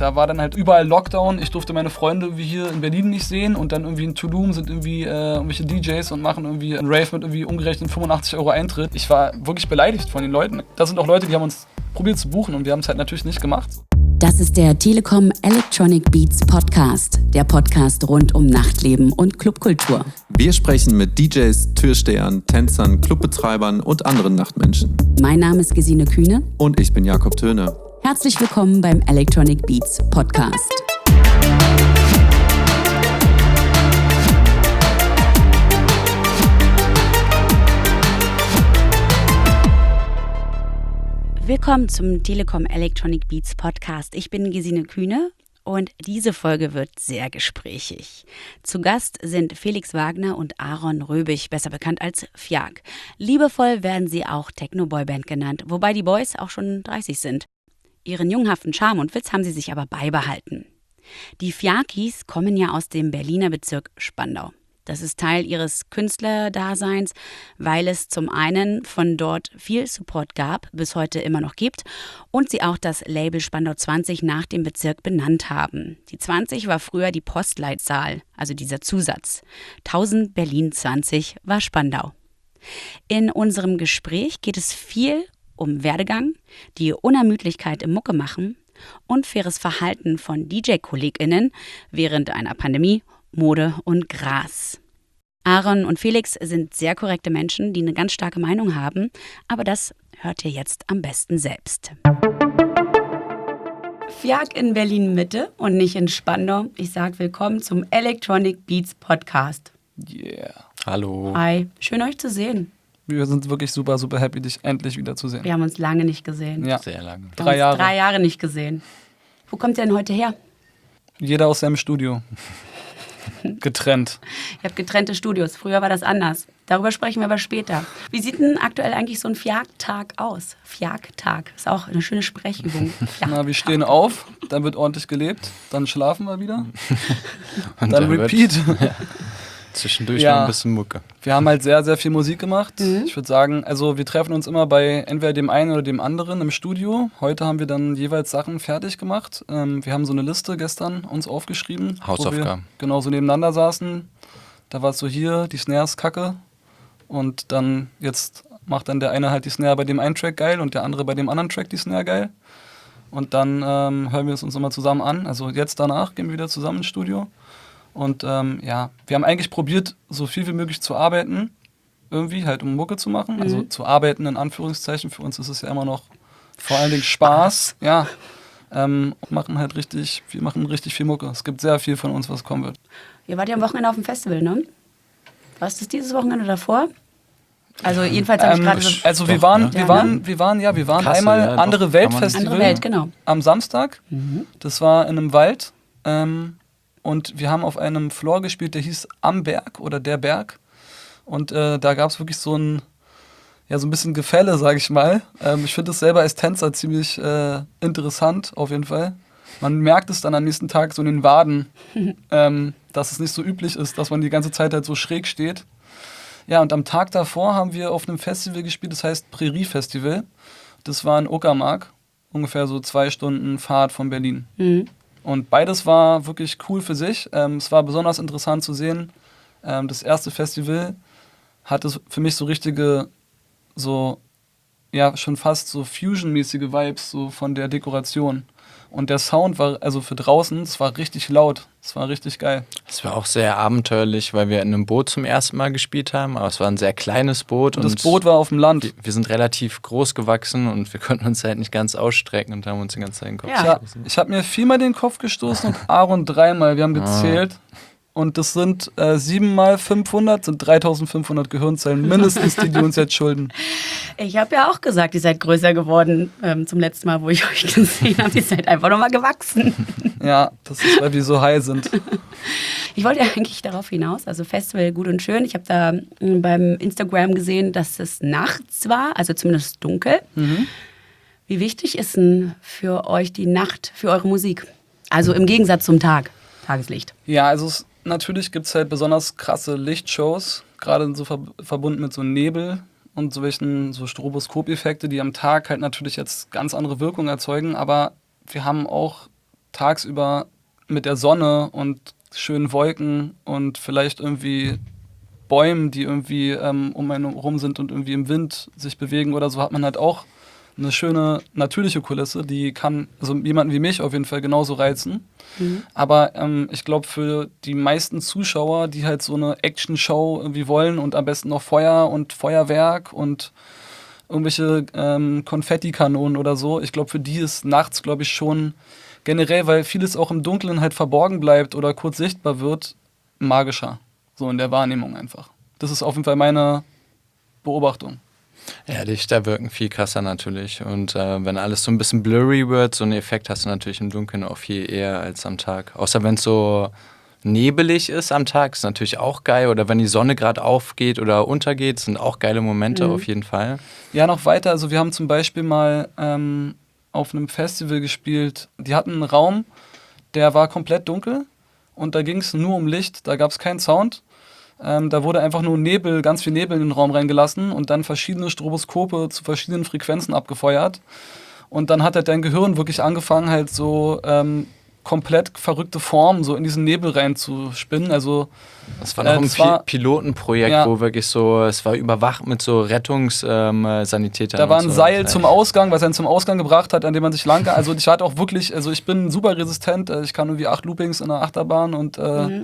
da war dann halt überall Lockdown. Ich durfte meine Freunde irgendwie hier in Berlin nicht sehen und dann irgendwie in Tulum sind irgendwie irgendwelche DJs und machen irgendwie einen Rave mit irgendwie umgerechnet 85 € Eintritt. Ich war wirklich beleidigt von den Leuten. Das sind auch Leute, die haben uns probiert zu buchen und wir haben es halt natürlich nicht gemacht. Das ist der Telekom Electronic Beats Podcast, der Podcast rund um Nachtleben und Clubkultur. Wir sprechen mit DJs, Türstehern, Tänzern, Clubbetreibern und anderen Nachtmenschen. Mein Name ist Gesine Kühne. Und ich bin Jakob Töne. Herzlich willkommen beim Electronic Beats Podcast. Willkommen zum Telekom Electronic Beats Podcast. Ich bin Gesine Kühne und diese Folge wird sehr gesprächig. Zu Gast sind Felix Wagner und Aaron Röbig, besser bekannt als Fjak. Liebevoll werden sie auch Techno-Boy-Band genannt, wobei die Boys auch schon 30 sind. Ihren junghaften Charme und Witz haben sie sich aber beibehalten. Die Fjakis kommen ja aus dem Berliner Bezirk Spandau. Das ist Teil ihres Künstlerdaseins, weil es zum einen von dort viel Support gab, bis heute immer noch gibt, und sie auch das Label Spandau 20 nach dem Bezirk benannt haben. Die 20 war früher die Postleitzahl, also dieser Zusatz. 1000 Berlin 20 war Spandau. In unserem Gespräch geht es viel um Werdegang, die Unermüdlichkeit im Muckemachen, unfaires Verhalten von DJ-KollegInnen während einer Pandemie, Mode und Gras. Aaron und Felix sind sehr korrekte Menschen, die eine ganz starke Meinung haben, aber das hört ihr jetzt am besten selbst. Fjak in Berlin-Mitte und nicht in Spandau. Ich sage willkommen zum Electronic Beats Podcast. Yeah. Hallo. Hi, schön euch zu sehen. Wir sind wirklich super, super happy, dich endlich wiederzusehen. Wir haben uns lange nicht gesehen. Ja. Sehr lange. Wir haben 3 uns Jahre. 3 Jahre nicht gesehen. Wo kommt ihr denn heute her? Jeder aus seinem Studio. Getrennt. Ihr habt getrennte Studios. Früher war das anders. Darüber sprechen wir aber später. Wie sieht denn aktuell eigentlich so ein Fjak-Tag aus? Fjak-Tag ist auch eine schöne Sprechübung. Na, wir stehen auf, dann wird ordentlich gelebt, dann schlafen wir wieder, Und dann Repeat. Zwischendurch Ja. noch ein bisschen Mucke. Wir haben halt sehr, sehr viel Musik gemacht. Ich würde sagen, also wir treffen uns immer bei entweder dem einen oder dem anderen im Studio. Heute haben wir dann jeweils Sachen fertig gemacht. Wir haben so eine Liste gestern uns aufgeschrieben. Hausaufgaben. Wo wir genau so nebeneinander saßen. Da war es so hier, die Snare ist kacke. Und dann jetzt macht dann der eine halt die Snare bei dem einen Track geil und der andere bei dem anderen Track die Snare geil. Und dann hören wir es uns immer zusammen an. Also jetzt danach gehen wir wieder zusammen ins Studio. Und ja, wir haben eigentlich probiert, so viel wie möglich zu arbeiten, irgendwie halt um Mucke zu machen. Also zu arbeiten in Anführungszeichen, für uns ist es ja immer noch vor allen Dingen Spaß. Ja, und machen halt richtig viel Mucke. Es gibt sehr viel von uns, was kommen wird. Ihr wart ja am Wochenende auf dem Festival, ne? Was ist dieses Wochenende davor? Also jedenfalls habe ich gerade so... Also wir waren Kassel, einmal ja, doch, Andere Welt Festival Andere Welt, genau. am Samstag. Das war in einem Wald. Und wir haben auf einem Floor gespielt, der hieß Am Berg oder Der Berg. Und da gab es wirklich so ein bisschen Gefälle, sage ich mal. Ich finde es selber als Tänzer ziemlich interessant, auf jeden Fall. Man merkt es dann am nächsten Tag so in den Waden, dass es nicht so üblich ist, dass man die ganze Zeit halt so schräg steht. Ja, und am Tag davor haben wir auf einem Festival gespielt, das heißt Prärie Festival. Das war in Uckermark, ungefähr so 2 Stunden Fahrt von Berlin. Und beides war wirklich cool für sich. Es war besonders interessant zu sehen. Das erste Festival hatte für mich so richtige, so, ja, schon fast so Fusion-mäßige Vibes so von der Dekoration. Und der Sound war, also für draußen, es war richtig laut. Es war richtig geil. Es war auch sehr abenteuerlich, weil wir in einem Boot zum ersten Mal gespielt haben. Aber es war ein sehr kleines Boot. Und das Boot war auf dem Land. Wir sind relativ groß gewachsen und wir konnten uns halt nicht ganz ausstrecken und haben uns den ganzen Zeit den Kopf Ja. gestoßen. Ich habe mir 4-mal den Kopf gestoßen und Aaron 3-mal. Wir haben gezählt. Und das sind 7 mal 500, sind 3500 Gehirnzellen mindestens, die uns jetzt schulden. Ich habe ja auch gesagt, ihr seid größer geworden zum letzten Mal, wo ich euch gesehen habe. Ihr seid einfach nochmal gewachsen. Ja, das ist, weil wir so high sind. Ich wollte ja eigentlich darauf hinaus, also Festival gut und schön. Ich habe da beim Instagram gesehen, dass es nachts war, also zumindest dunkel. Wie wichtig ist denn für euch die Nacht, für eure Musik? Also im Gegensatz zum Tag, Tageslicht. Ja, also natürlich gibt es halt besonders krasse Lichtshows, gerade so verbunden mit so Nebel und so welchen so Stroboskopeffekte, die am Tag halt natürlich jetzt ganz andere Wirkungen erzeugen, aber wir haben auch tagsüber mit der Sonne und schönen Wolken und vielleicht irgendwie Bäumen, die irgendwie um einen rum sind und irgendwie im Wind sich bewegen oder so, hat man halt auch eine schöne natürliche Kulisse, die kann also jemanden wie mich auf jeden Fall genauso reizen. Aber ich glaube, für die meisten Zuschauer, die halt so eine Action-Show irgendwie wollen und am besten noch Feuer und Feuerwerk und irgendwelche Konfettikanonen oder so, ich glaube, für die ist nachts, glaube ich, schon generell, weil vieles auch im Dunkeln halt verborgen bleibt oder kurz sichtbar wird, magischer. So in der Wahrnehmung einfach. Das ist auf jeden Fall meine Beobachtung. Ja, Lichter wirken viel krasser natürlich. Und wenn alles so ein bisschen blurry wird, so einen Effekt hast du natürlich im Dunkeln auch viel eher als am Tag. Außer wenn es so nebelig ist am Tag, ist natürlich auch geil. Oder wenn die Sonne gerade aufgeht oder untergeht, sind auch geile Momente auf jeden Fall. Ja, noch weiter. Also wir haben zum Beispiel mal auf einem Festival gespielt. Die hatten einen Raum, der war komplett dunkel und da ging es nur um Licht. Da gab es keinen Sound. Da wurde einfach nur Nebel, ganz viel Nebel in den Raum reingelassen und dann verschiedene Stroboskope zu verschiedenen Frequenzen abgefeuert. Und dann hat halt dein Gehirn wirklich angefangen, halt so komplett verrückte Formen so in diesen Nebel reinzuspinnen. Also das war noch ein Pilotenprojekt, wo wirklich so, es war überwacht mit so Rettungssanitätern. Da war ein Seil zum Ausgang, was einen zum Ausgang gebracht hat, an dem man sich lang. Also ich hatte auch wirklich, also ich bin super resistent. Ich kann irgendwie 8 Loopings in einer Achterbahn und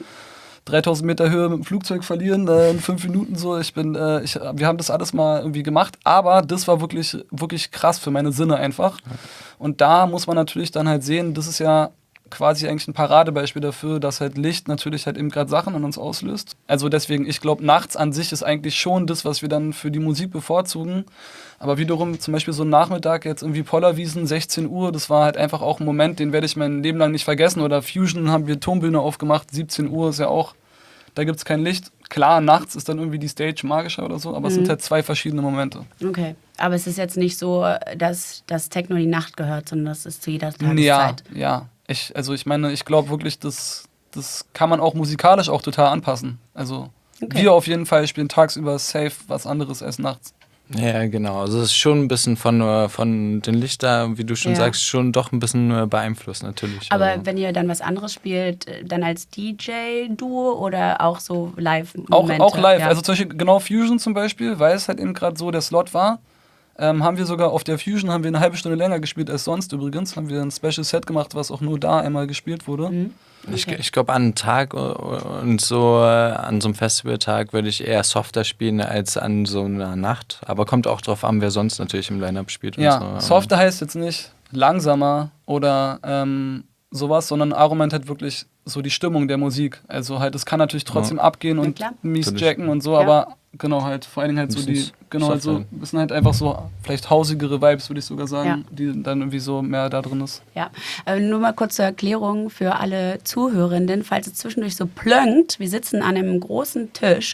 3000 Meter Höhe mit dem Flugzeug verlieren in 5 Minuten so. Wir haben das alles mal irgendwie gemacht, aber das war wirklich, wirklich krass für meine Sinne einfach. Und da muss man natürlich dann halt sehen, das ist ja quasi eigentlich ein Paradebeispiel dafür, dass halt Licht natürlich halt eben gerade Sachen in uns auslöst. Also deswegen, ich glaube, nachts an sich ist eigentlich schon das, was wir dann für die Musik bevorzugen. Aber wiederum zum Beispiel so ein Nachmittag, jetzt irgendwie Pollerwiesen, 16 Uhr, das war halt einfach auch ein Moment, den werde ich mein Leben lang nicht vergessen. Oder Fusion haben wir Turmbühne aufgemacht, 17 Uhr ist ja auch, da gibt es kein Licht. Klar, nachts ist dann irgendwie die Stage magischer oder so, aber es sind halt 2 verschiedene Momente. Okay, aber es ist jetzt nicht so, dass das Techno die Nacht gehört, sondern das ist zu jeder Tageszeit. Ja. Ich glaube wirklich, das kann man auch musikalisch auch total anpassen. Also wir auf jeden Fall spielen tagsüber safe was anderes als nachts. Ja, genau. Also es ist schon ein bisschen von den Lichtern, wie du schon sagst, schon doch ein bisschen beeinflusst natürlich. Aber wenn ihr dann was anderes spielt, dann als DJ-Duo oder auch so Live-Momente? Auch live. Ja. Also zum Beispiel genau Fusion zum Beispiel, weil es halt eben gerade so der Slot war, haben wir sogar auf der Fusion haben wir eine halbe Stunde länger gespielt als sonst übrigens. Haben wir ein Special Set gemacht, was auch nur da einmal gespielt wurde. Okay. Ich glaube, an einem Tag und so, an so einem Festivaltag würde ich eher softer spielen als an so einer Nacht. Aber kommt auch drauf an, wer sonst natürlich im Line-Up spielt. Ja, und so. Softer heißt jetzt nicht langsamer oder sowas, sondern Argument hat wirklich so die Stimmung der Musik. Also halt, es kann natürlich trotzdem abgehen und mies jacken und so, aber genau halt, vor allen Dingen halt so die, genau halt so, es sind halt einfach so vielleicht hausigere Vibes, würde ich sogar sagen, die dann irgendwie so mehr da drin ist. Ja, nur mal kurz zur Erklärung für alle Zuhörenden, falls es zwischendurch so plönkt, wir sitzen an einem großen Tisch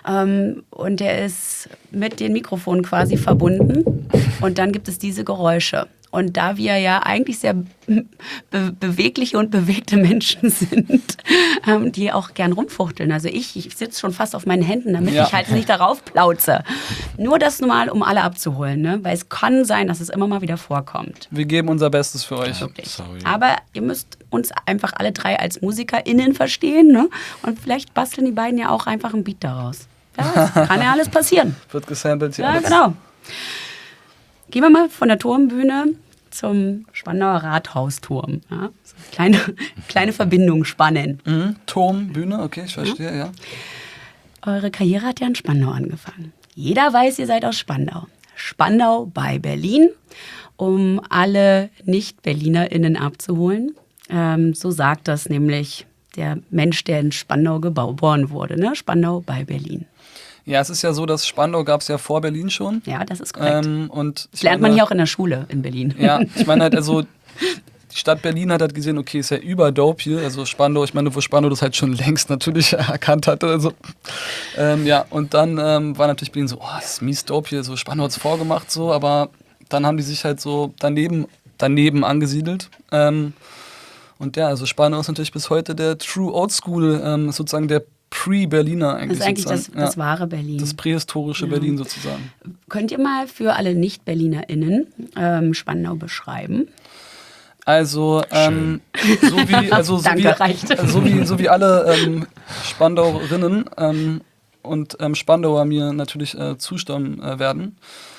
und der ist mit den Mikrofonen quasi verbunden und dann gibt es diese Geräusche. Und da wir ja eigentlich sehr bewegliche und bewegte Menschen sind, die auch gern rumfuchteln. Also ich sitze schon fast auf meinen Händen, damit ich halt nicht darauf plauze. Nur das normal, um alle abzuholen, ne? Weil es kann sein, dass es immer mal wieder vorkommt. Wir geben unser Bestes für euch. Aber ihr müsst uns einfach alle 3 als MusikerInnen verstehen, ne? Und vielleicht basteln die beiden ja auch einfach ein Beat daraus. Ja, kann ja alles passieren. Wird gesampelt hier. Ja, genau. Gehen wir mal von der Turmbühne zum Spandauer Rathausturm. Ja? So kleine Verbindung spannen. Turmbühne, okay, ich verstehe, ja. Eure Karriere hat ja in Spandau angefangen. Jeder weiß, ihr seid aus Spandau. Spandau bei Berlin, um alle Nicht-BerlinerInnen abzuholen. So sagt das nämlich der Mensch, der in Spandau geboren wurde. Ne? Spandau bei Berlin. Ja, es ist ja so, dass Spandau gab es ja vor Berlin schon. Ja, das ist korrekt. Und das lernt man hier auch in der Schule in Berlin. Ja, ich meine halt, also die Stadt Berlin hat halt gesehen, okay, ist ja überdope hier, also Spandau, ich meine, wo Spandau das halt schon längst natürlich erkannt hatte. Also, ja, und dann war natürlich Berlin so, oh, das ist mies dope hier, so Spandau hat es vorgemacht, so, aber dann haben die sich halt so daneben angesiedelt. Und ja, also Spandau ist natürlich bis heute der True Old School, sozusagen der Pre-Berliner eigentlich. Das ist eigentlich das wahre Berlin. Das prähistorische Berlin sozusagen. Könnt ihr mal für alle Nicht-BerlinerInnen Spandau beschreiben? Also, Danke, reicht. so wie alle Spandauerinnen und Spandauer mir natürlich zustimmen werden,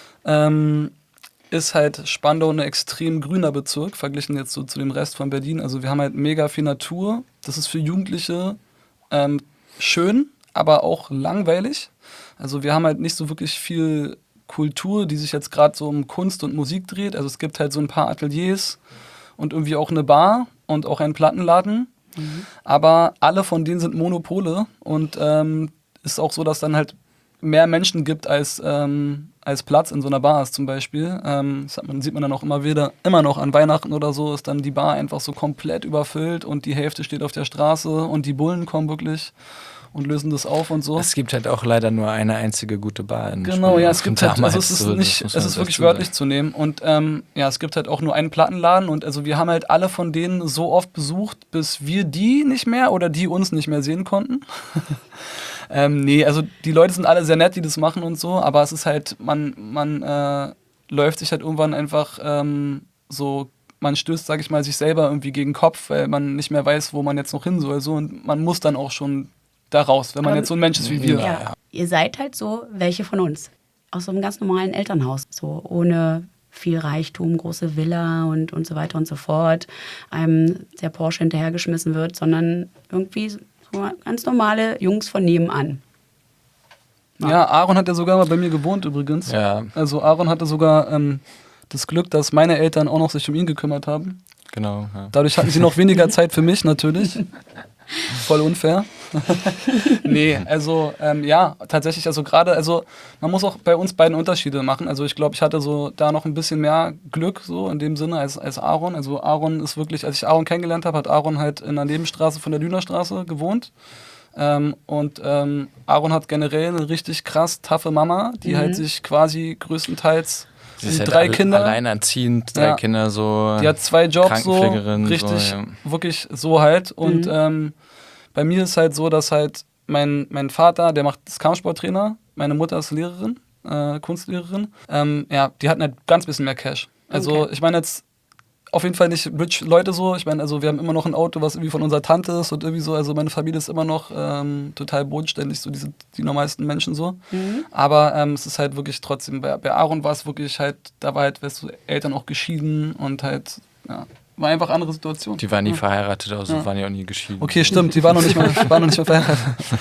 ist halt Spandau ein extrem grüner Bezirk, verglichen jetzt so zu dem Rest von Berlin. Also wir haben halt mega viel Natur. Das ist für Jugendliche schön, aber auch langweilig. Also wir haben halt nicht so wirklich viel Kultur, die sich jetzt gerade so um Kunst und Musik dreht. Also es gibt halt so ein paar Ateliers und irgendwie auch eine Bar und auch einen Plattenladen. Aber alle von denen sind Monopole und ist auch so, dass dann halt mehr Menschen gibt als Platz in so einer Bar ist zum Beispiel. Sieht man dann auch immer noch an Weihnachten oder so, ist dann die Bar einfach so komplett überfüllt und die Hälfte steht auf der Straße und die Bullen kommen wirklich und lösen das auf und so. Es gibt halt auch leider nur eine einzige gute Bar in Genau, Spandau. ja, es gibt halt, also es ist so, nicht, es ist wirklich wörtlich zu nehmen und es gibt halt auch nur einen Plattenladen und also wir haben halt alle von denen so oft besucht, bis wir die nicht mehr oder die uns nicht mehr sehen konnten. Nee, also die Leute sind alle sehr nett, die das machen und so, aber es ist halt, man läuft sich halt irgendwann einfach man stößt, sag ich mal, sich selber irgendwie gegen den Kopf, weil man nicht mehr weiß, wo man jetzt noch hin soll, so, und man muss dann auch schon da raus, wenn man jetzt so ein Mensch ist wie wir. Ja. Ihr seid halt so welche von uns. Aus so einem ganz normalen Elternhaus, so ohne viel Reichtum, große Villa und so weiter und so fort, einem der Porsche hinterhergeschmissen wird, sondern irgendwie so ganz normale Jungs von nebenan. Ja, Aaron hat ja sogar mal bei mir gewohnt übrigens. Ja. Also Aaron hatte sogar das Glück, dass meine Eltern auch noch sich um ihn gekümmert haben. Genau. Ja. Dadurch hatten sie noch weniger Zeit für mich natürlich. Voll unfair. Nee, also tatsächlich, also gerade, also man muss auch bei uns beiden Unterschiede machen. Also ich glaube, ich hatte so da noch ein bisschen mehr Glück so in dem Sinne als Aaron. Also Aaron ist wirklich, als ich Aaron kennengelernt habe, hat Aaron halt in einer Nebenstraße von der Lünerstraße gewohnt. Aaron hat generell eine richtig krass taffe Mama, die halt sich quasi größtenteils Sie ist die halt 3 Kinder. alleinerziehend, 3 Kinder so. Die hat 2 Jobs so, Krankenpflegerin, richtig, so, ja. wirklich so halt. Und bei mir ist halt so, dass halt mein Vater, der ist Kampfsporttrainer, meine Mutter ist Lehrerin, Kunstlehrerin. Die hatten halt ganz bisschen mehr Cash. Also ich meine jetzt auf jeden Fall nicht rich Leute so. Ich meine, also wir haben immer noch ein Auto, was irgendwie von unserer Tante ist und irgendwie so. Also meine Familie ist immer noch total bodenständig, so die normalsten Menschen so. Aber es ist halt wirklich trotzdem, bei Aaron war es wirklich halt, da war halt, weißt du, Eltern auch geschieden und halt, ja, war einfach eine andere Situation. Die waren nie verheiratet, also waren ja auch nie geschieden. Okay, stimmt, die waren noch nicht mehr verheiratet.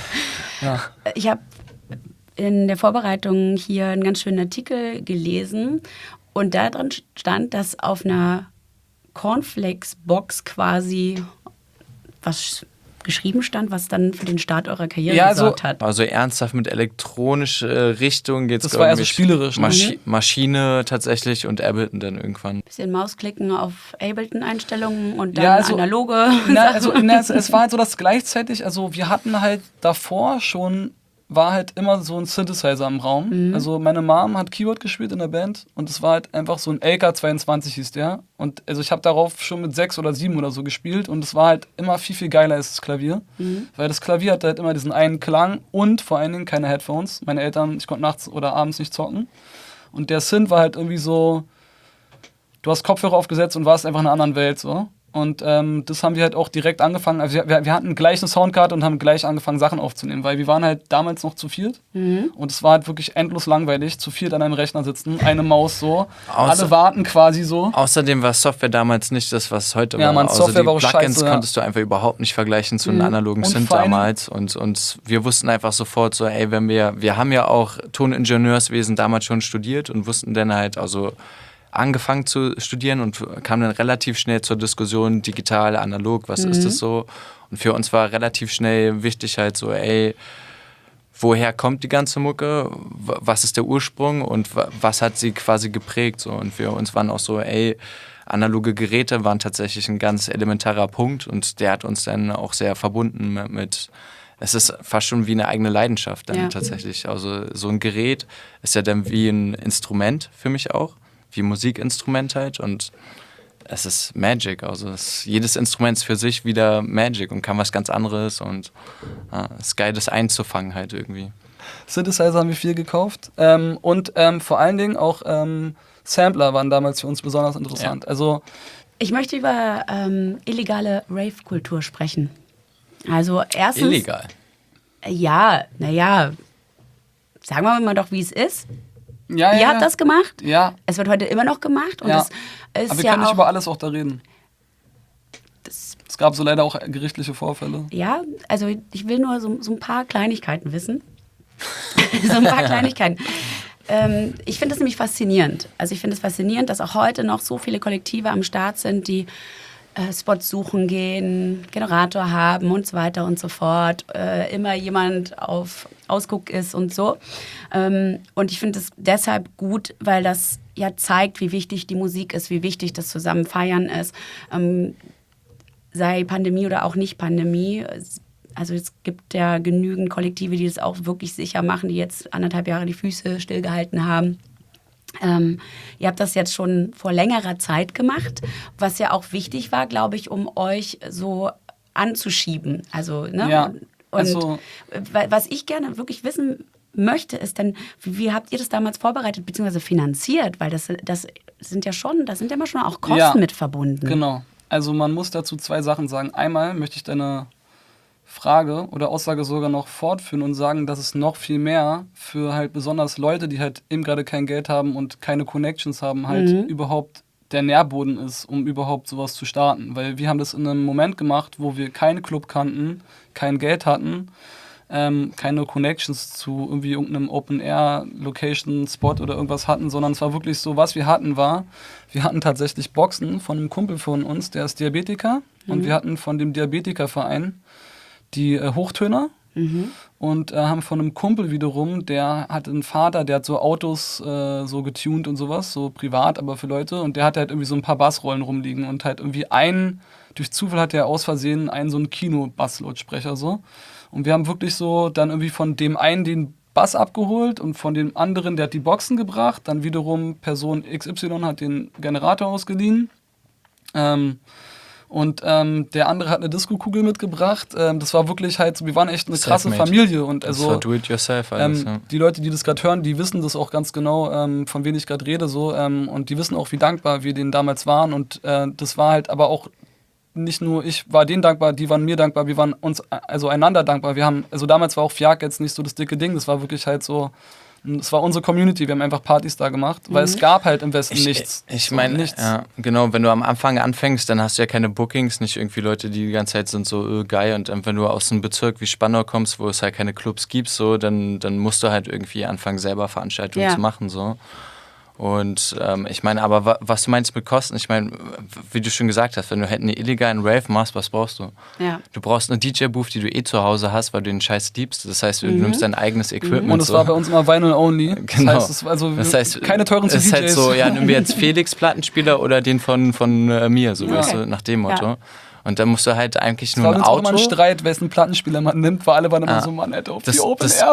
Ja. Ich habe in der Vorbereitung hier einen ganz schönen Artikel gelesen und da drin stand, dass auf einer Cornflakes-Box quasi was geschrieben stand, was dann für den Start eurer Karriere gesorgt hat. Also ernsthaft mit elektronischer Richtung geht es. Das war eher so spielerisch. Maschine tatsächlich und Ableton dann irgendwann. Bisschen Mausklicken auf Ableton-Einstellungen und dann analoge. Es war halt so, dass gleichzeitig, also wir hatten halt davor schon, war halt immer so ein Synthesizer im Raum. Also meine Mom hat Keyboard gespielt in der Band und es war halt einfach so ein LK22 hieß der. Und also ich habe darauf schon mit 6 oder 7 oder so gespielt und es war halt immer viel, viel geiler als das Klavier. Weil das Klavier hatte halt immer diesen einen Klang und vor allen Dingen keine Headphones. Meine Eltern, ich konnte nachts oder abends nicht zocken. Und der Synth war halt irgendwie so, du hast Kopfhörer aufgesetzt und warst einfach in einer anderen Welt so. Und das haben wir halt auch direkt angefangen. Also wir hatten gleich eine Soundkarte und haben gleich angefangen, Sachen aufzunehmen, weil wir waren halt damals noch zu viert. Und es war halt wirklich endlos langweilig, zu viert an einem Rechner sitzen, eine Maus so, alle warten quasi so. Außerdem war Software damals nicht das, was heute war. Ja, man, Software war auch Plugins scheiße, konntest du einfach überhaupt nicht vergleichen zu einem analogen Synth damals. Und wir wussten einfach sofort so, ey, wir haben ja auch Toningenieurswesen damals schon studiert und wussten dann halt, also angefangen zu studieren und kam dann relativ schnell zur Diskussion digital, analog, was ist das so? Und für uns war relativ schnell wichtig halt so, ey, woher kommt die ganze Mucke? Was ist der Ursprung und was hat sie quasi geprägt? So? Und für uns waren auch so, ey, analoge Geräte waren tatsächlich ein ganz elementarer Punkt und der hat uns dann auch sehr verbunden mit es ist fast schon wie eine eigene Leidenschaft dann tatsächlich. Also so ein Gerät ist ja dann wie ein Instrument für mich auch. Wie Musikinstrument halt und es ist Magic, also jedes Instrument ist für sich wieder Magic und kann was ganz anderes und es ist geil, das einzufangen halt irgendwie. Synthesizer haben wir viel gekauft und vor allen Dingen auch Sampler waren damals für uns besonders interessant. Also Ich möchte über illegale Rave-Kultur sprechen. Also erstens... Illegal? Ja, naja, sagen wir mal doch, wie es ist. Ja, Ihr habt das gemacht. Ja. Es wird heute immer noch gemacht. Und Ja. es ist Aber wir ja können nicht auch, über alles auch da reden. das, Es gab so leider auch gerichtliche Vorfälle. ja, also ich will nur so ein paar Kleinigkeiten wissen. So ein paar Kleinigkeiten. Ich finde das nämlich faszinierend. Also ich finde es faszinierend, dass auch heute noch so viele Kollektive am Start sind, die Spots suchen gehen, Generator haben und so weiter und so fort. Immer jemand auf Ausguck ist und so. Und ich finde es deshalb gut, weil das ja zeigt, wie wichtig die Musik ist, wie wichtig das zusammen feiern ist. Sei Pandemie oder auch nicht Pandemie. Also es gibt ja genügend Kollektive, die das auch wirklich sicher machen, die jetzt 1,5 Jahre die Füße stillgehalten haben. Ihr habt das jetzt schon vor längerer Zeit gemacht, was ja auch wichtig war, glaube ich, um euch so anzuschieben. Also, ne? Ja, Und also- was ich gerne wirklich wissen möchte, ist dann, wie habt ihr das damals vorbereitet bzw. finanziert? Weil das sind ja immer schon auch Kosten Ja, mit verbunden. Genau. Also man muss dazu 2 Sachen sagen. Einmal möchte ich deine Frage oder Aussage sogar noch fortführen und sagen, dass es noch viel mehr für halt besonders Leute, die halt eben gerade kein Geld haben und keine Connections haben, halt überhaupt der Nährboden ist, um überhaupt sowas zu starten. Weil wir haben das in einem Moment gemacht, wo wir keinen Club kannten, kein Geld hatten, keine Connections zu irgendwie irgendeinem Open-Air-Location-Spot oder irgendwas hatten, sondern es war wirklich so, was wir hatten war, wir hatten tatsächlich Boxen von einem Kumpel von uns, der ist Diabetiker und wir hatten von dem Diabetikerverein die Hochtöner und haben von einem Kumpel wiederum, der hat einen Vater, der hat so Autos so getuned und sowas, so privat, aber für Leute und der hatte halt irgendwie so ein paar Bassrollen rumliegen und halt irgendwie durch Zufall hat er aus Versehen so einen Kino-Basslautsprecher so und wir haben wirklich so dann irgendwie von dem einen den Bass abgeholt und von dem anderen, der hat die Boxen gebracht, dann wiederum Person XY hat den Generator ausgeliehen, und der andere hat eine Disco-Kugel mitgebracht. Das war wirklich halt, wir waren echt eine krasse Selfmade. Familie. Und Das also war do-it-yourself alles, ja. die Leute, die das gerade hören, die wissen das auch ganz genau, von wem ich gerade rede. So, und die wissen auch, wie dankbar wir denen damals waren. Und das war halt aber auch nicht nur, ich war denen dankbar, die waren mir dankbar, wir waren uns also einander dankbar. Wir haben, also damals war auch Fiak jetzt nicht so das dicke Ding, das war wirklich halt so, es war unsere Community, wir haben einfach Partys da gemacht, weil es gab halt im Westen nichts. Ich meine, nichts. ja, genau, wenn du am Anfang anfängst, dann hast du ja keine Bookings, nicht irgendwie Leute, die ganze Zeit sind so geil und wenn du aus einem Bezirk wie Spandau kommst, wo es halt keine Clubs gibt, so, dann musst du halt irgendwie anfangen, selber Veranstaltungen zu machen, so. Und ich meine, aber was du meinst mit Kosten, ich meine, wie du schon gesagt hast, wenn du halt einen illegalen Rave machst, was brauchst du? Ja. Du brauchst eine DJ-Booth, die du zu Hause hast, weil du den Scheiß liebst. Das heißt, du nimmst dein eigenes Equipment. Und es war bei uns immer Vinyl only. Genau. Das heißt, keine teuren CDJs. Es ist halt so, ja, nimm mir jetzt Felix Plattenspieler oder den von mir, so weißt du, nach dem Motto. Ja. Und dann musst du halt eigentlich nur war ein uns auch Auto. immer ein Streit, wessen Plattenspieler man nimmt, weil alle waren immer so, Mann, Alter, auf die Open Air.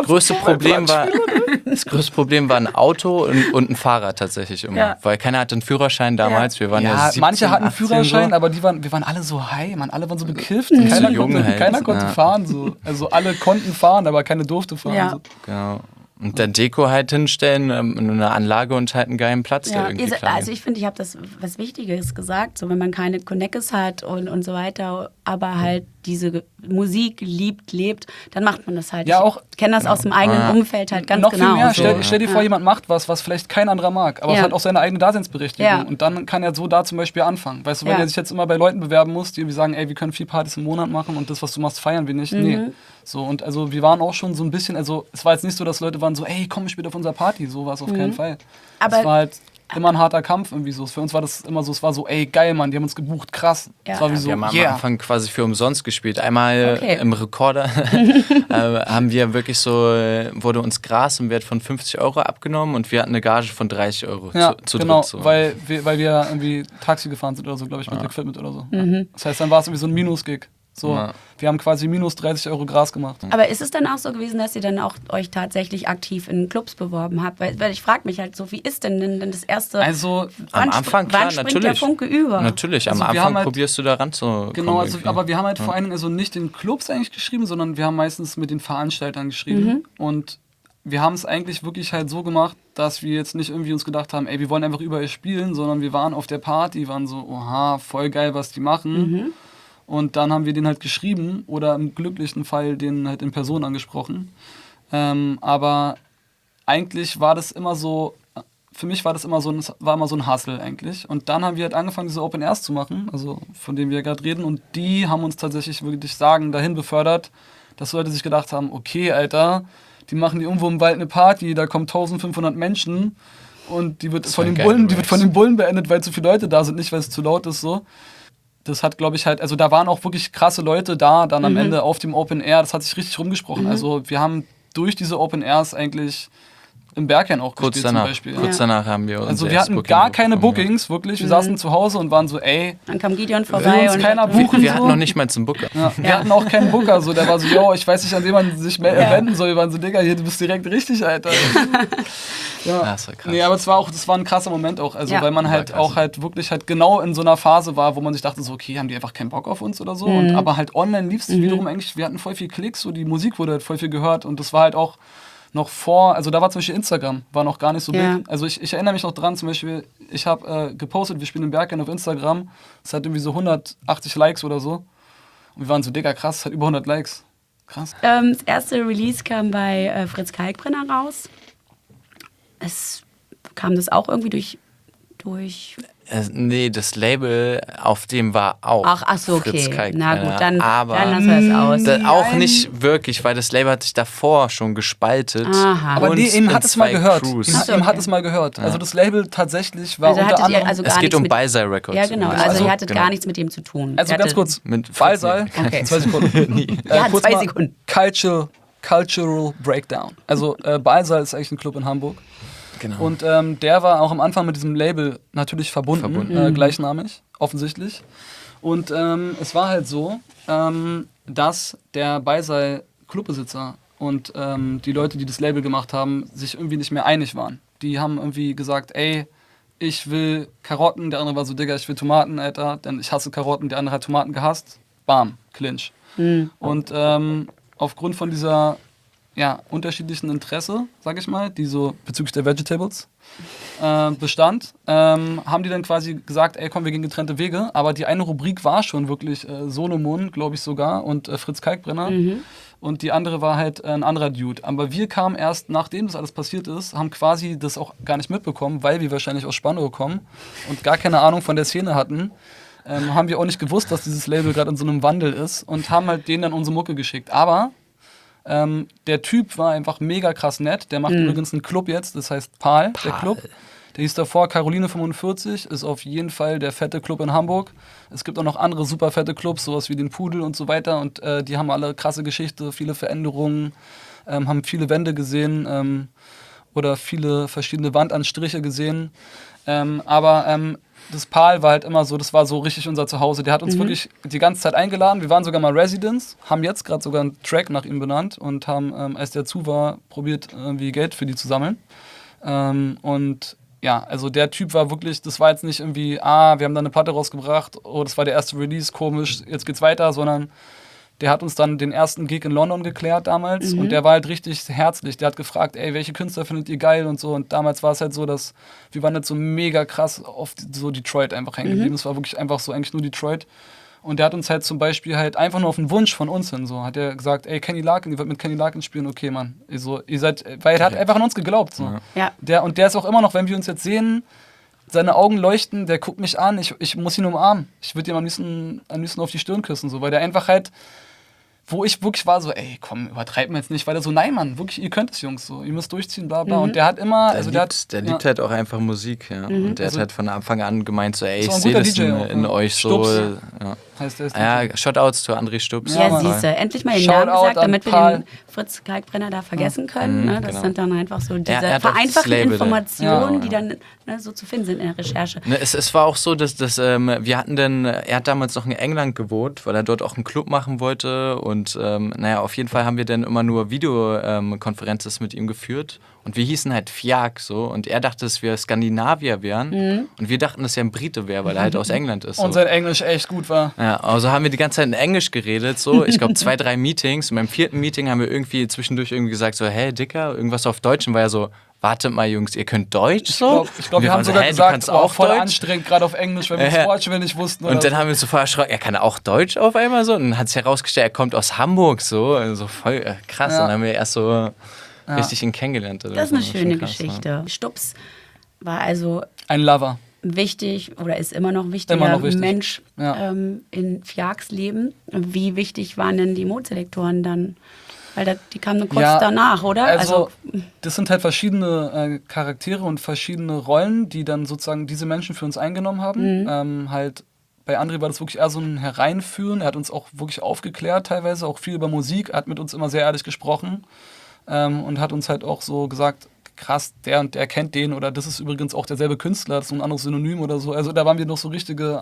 Das größte Problem war ein Auto und ein Fahrrad tatsächlich immer. Ja. Weil keiner hatte einen Führerschein damals. Wir waren ja 17, manche hatten 18 Führerschein, so. aber wir waren alle so high, man, alle waren so bekifft. so Keiner jung konnte, halt, keiner konnte ja. fahren. So. Also alle konnten fahren, aber keiner durfte fahren. Ja. So. Genau. Und dann Deko halt hinstellen, eine Anlage und halt einen geilen Platz, der irgendwie klar also ich finde, ich habe das was Wichtiges gesagt, so wenn man keine Connects hat und so weiter, aber halt diese Musik liebt, lebt, dann macht man das halt. Ja, auch- ich kenne das aus dem eigenen Umfeld halt ganz Noch genau. viel mehr. So. Stell dir vor, jemand macht was vielleicht kein anderer mag, aber es hat auch seine eigene Daseinsberechtigung. Ja. Und dann kann er so da zum Beispiel anfangen. Weißt du, wenn Ja. er sich jetzt immer bei Leuten bewerben muss, die irgendwie sagen, ey, wir können 4 Partys im Monat machen und das, was du machst, feiern wir nicht. Nee. So, und also wir waren auch schon so ein bisschen, also es war jetzt nicht so, dass Leute waren so, ey, komm, spiel auf unserer Party. So war es auf keinen Fall. Aber- es war halt immer ein harter Kampf irgendwie so. Für uns war das immer so, es war so, ey, geil, Mann, die haben uns gebucht, krass. Ja. Es war wie so, Wir haben am yeah. Anfang quasi für umsonst gespielt. Einmal Okay. im Rekorder haben wir wirklich so, wurde uns Gras im Wert von 50 € abgenommen und wir hatten eine Gage von 30 € Ja, zu genau, dritt. So. weil wir irgendwie Taxi gefahren sind oder so, glaube ich, mit Equipment oder so. Ja. Das heißt, dann war es irgendwie so ein Minus-Gig. So, Ja. wir haben quasi minus 30 € Gras gemacht. Aber ist es dann auch so gewesen, dass ihr dann auch euch tatsächlich aktiv in Clubs beworben habt? Weil ich frage mich halt so, wie ist denn das erste... Also, am Anfang, klar, wann springt natürlich. der Funke über? Natürlich, am Also wir Anfang haben halt- probierst du da ranzukommen. genau, also, irgendwie. aber wir haben halt vor allen Dingen also nicht den Clubs eigentlich geschrieben, sondern wir haben meistens mit den Veranstaltern geschrieben. Und wir haben es eigentlich wirklich halt so gemacht, dass wir jetzt nicht irgendwie uns gedacht haben, ey, wir wollen einfach überall spielen, sondern wir waren auf der Party, waren so, oha, voll geil, was die machen. Und dann haben wir den halt geschrieben oder im glücklichen Fall den halt in Person angesprochen. Aber eigentlich war das immer so, für mich war das immer so ein Hustle eigentlich. Und dann haben wir halt angefangen, diese Open Airs zu machen, also von denen wir gerade reden. Und die haben uns tatsächlich, würde ich sagen, dahin befördert, dass Leute sich gedacht haben, okay, Alter, die machen die irgendwo im Wald eine Party, da kommen 1500 Menschen und die wird von den Bullen beendet, weil zu viele Leute da sind, nicht weil es zu laut ist so. Das hat, glaube ich, halt, also da waren auch wirklich krasse Leute da, dann am Ende auf dem Open Air, das hat sich richtig rumgesprochen. Also wir haben durch diese Open Airs eigentlich im Berghain auch gespielt zum Beispiel. Kurz danach haben wir uns also wir hatten gar keine Bookings, wirklich. Wir saßen zu Hause und waren so, ey, dann kam Gideon vorbei will uns keiner buchen. Wir hatten noch nicht mal einen Booker. Ja, wir hatten auch keinen Booker, so, der war so, yo, ich weiß nicht, an wen man sich wenden soll. Wir waren so, Digga, hier, du bist direkt richtig, Alter. Ja. Das war krass. Nee, aber das war ein krasser Moment auch, also weil man halt auch halt wirklich halt genau in so einer Phase war, wo man sich dachte so, okay, haben die einfach keinen Bock auf uns oder so. Und, aber halt online lief es wiederum eigentlich, wir hatten voll viel Klicks, so die Musik wurde halt voll viel gehört und das war halt auch noch vor, also da war zum Beispiel Instagram, war noch gar nicht so big. Also ich erinnere mich noch dran, zum Beispiel, ich habe gepostet, wir spielen im Berghain auf Instagram, es hat irgendwie so 180 Likes oder so. Und wir waren so, Digga, krass, es hat über 100 Likes. Krass. Das erste Release kam bei Fritz Kalkbrenner raus. Kam das auch irgendwie durch Nee, das Label auf dem war auch Ach so, okay. Fritz Kalkbrenner. Na gut, dann lassen wir es aus. Auch nicht wirklich, weil das Label hat sich davor schon gespaltet. Aha. Aber ihm hat es mal gehört. Ihm hat es mal gehört. Ja. Also das Label tatsächlich war unter anderem... es geht um Beisei Records. Ja, genau. Also ihr hattet gar nichts mit dem zu tun. Also ganz kurz, mit Beisei, okay. 2 Sekunden. Ja, kurz 2 Sekunden. Cultural Breakdown. Also Beisei ist eigentlich ein Club in Hamburg. Genau. Und der war auch am Anfang mit diesem Label natürlich verbunden. Gleichnamig, offensichtlich. Und es war halt so, dass der Beisei Clubbesitzer und die Leute, die das Label gemacht haben, sich irgendwie nicht mehr einig waren. Die haben irgendwie gesagt, ey, ich will Karotten, der andere war so, Digga, ich will Tomaten, Alter, denn ich hasse Karotten, der andere hat Tomaten gehasst. Bam, Clinch. Und aufgrund von dieser unterschiedlichen Interesse, sag ich mal, die so bezüglich der Vegetables bestand, haben die dann quasi gesagt, ey komm, wir gehen getrennte Wege, aber die eine Rubrik war schon wirklich Solomon, glaube ich sogar, und Fritz Kalkbrenner und die andere war halt ein anderer Dude. Aber wir kamen erst, nachdem das alles passiert ist, haben quasi das auch gar nicht mitbekommen, weil wir wahrscheinlich aus Spandau kommen und gar keine Ahnung von der Szene hatten. Haben wir auch nicht gewusst, dass dieses Label gerade in so einem Wandel ist und haben halt denen dann unsere Mucke geschickt. Aber der Typ war einfach mega krass nett. Der macht übrigens einen Club jetzt, das heißt Pal, der Club. Der hieß davor Caroline 45, ist auf jeden Fall der fette Club in Hamburg. Es gibt auch noch andere super fette Clubs, sowas wie den Pudel und so weiter. Und die haben alle krasse Geschichte, viele Veränderungen, haben viele Wände gesehen oder viele verschiedene Wandanstriche gesehen. Das Pal war halt immer so, das war so richtig unser Zuhause. Der hat uns wirklich die ganze Zeit eingeladen. Wir waren sogar mal Residents, haben jetzt gerade sogar einen Track nach ihm benannt und haben, als der zu war, probiert, irgendwie Geld für die zu sammeln. Also der Typ war wirklich, das war jetzt nicht irgendwie, wir haben da eine Platte rausgebracht, oh, das war der erste Release, komisch, jetzt geht's weiter, sondern der hat uns dann den ersten Gig in London geklärt damals und der war halt richtig herzlich. Der hat gefragt, ey, welche Künstler findet ihr geil und so. Und damals war es halt so, dass wir waren halt so mega krass auf so Detroit einfach hängen geblieben. Es war wirklich einfach so eigentlich nur Detroit. Und der hat uns halt zum Beispiel halt einfach nur auf einen Wunsch von uns hin so, hat er gesagt, ey, Kenny Larkin, ihr wollt mit Kenny Larkin spielen, okay, Mann. Ihr seid, weil er hat einfach an uns geglaubt. So. Ja. Der ist auch immer noch, wenn wir uns jetzt sehen, seine Augen leuchten, der guckt mich an, ich muss ihn umarmen. Ich würde ihm am liebsten auf die Stirn küssen, so, weil der einfach halt, wo ich wirklich war so, ey, komm, übertreiben wir jetzt nicht, weil er so, nein, Mann, wirklich, ihr könnt es, Jungs, so, ihr müsst durchziehen, bla bla. Und der hat immer, der liebt halt auch einfach Musik, ja. Und der hat halt von Anfang an gemeint, so, ey, ich ein sehe guter das DJ in auch, euch so. Stubbs. Ja. Heißt der Shoutouts zu André Stubbs. Ja, siehst du, endlich mal den Shoutout Namen gesagt, damit wir Pal. den Fritz Kalkbrenner da vergessen können. Ne? Das sind dann einfach so diese er hat auch das vereinfachten Label, Informationen, die dann so zu finden sind in der Recherche. Ne, es war auch so, dass wir hatten er hat damals noch in England gewohnt, weil er dort auch einen Club machen wollte und auf jeden Fall haben wir dann immer nur Videokonferenzen mit ihm geführt Und wir hießen halt Fiak so. Und er dachte, dass wir Skandinavier wären. Und wir dachten, dass er ein Brite wäre, weil er halt aus England ist. So. Und sein Englisch echt gut war. Ja, also haben wir die ganze Zeit in Englisch geredet. So. Ich glaube 2, 3 Meetings. Und beim 4. Meeting haben wir irgendwie zwischendurch irgendwie gesagt so, hey Dicker, irgendwas auf Deutsch. Und war ja so, wartet mal Jungs, ihr könnt Deutsch so? Ich glaube, wir haben so, sogar gesagt, auch voll Deutsch? Anstrengend, gerade auf Englisch, weil wir das Wort schon nicht wussten. Und dann haben wir uns so voll erschrocken, er kann auch Deutsch auf einmal so. Und dann hat sich herausgestellt, er kommt aus Hamburg so. Also voll krass. Ja. Dann haben wir erst so richtig ihn kennengelernt. Das ist eine schöne krass, Geschichte. Ja. Stups war also ein Lover. wichtig oder ist immer noch wichtiger Immer noch wichtig. Mensch Ja. in Fiaks Leben. Wie wichtig waren denn die Modeselektoren dann? Weil die kamen kurz danach, oder? Also das sind halt verschiedene Charaktere und verschiedene Rollen, die dann sozusagen diese Menschen für uns eingenommen haben. Halt bei André war das wirklich eher so ein Hereinführen. Er hat uns auch wirklich aufgeklärt teilweise, auch viel über Musik. Er hat mit uns immer sehr ehrlich gesprochen und hat uns halt auch so gesagt, krass, der und der kennt den oder das ist übrigens auch derselbe Künstler, das ist so ein anderes Synonym oder so. Also da waren wir noch so richtige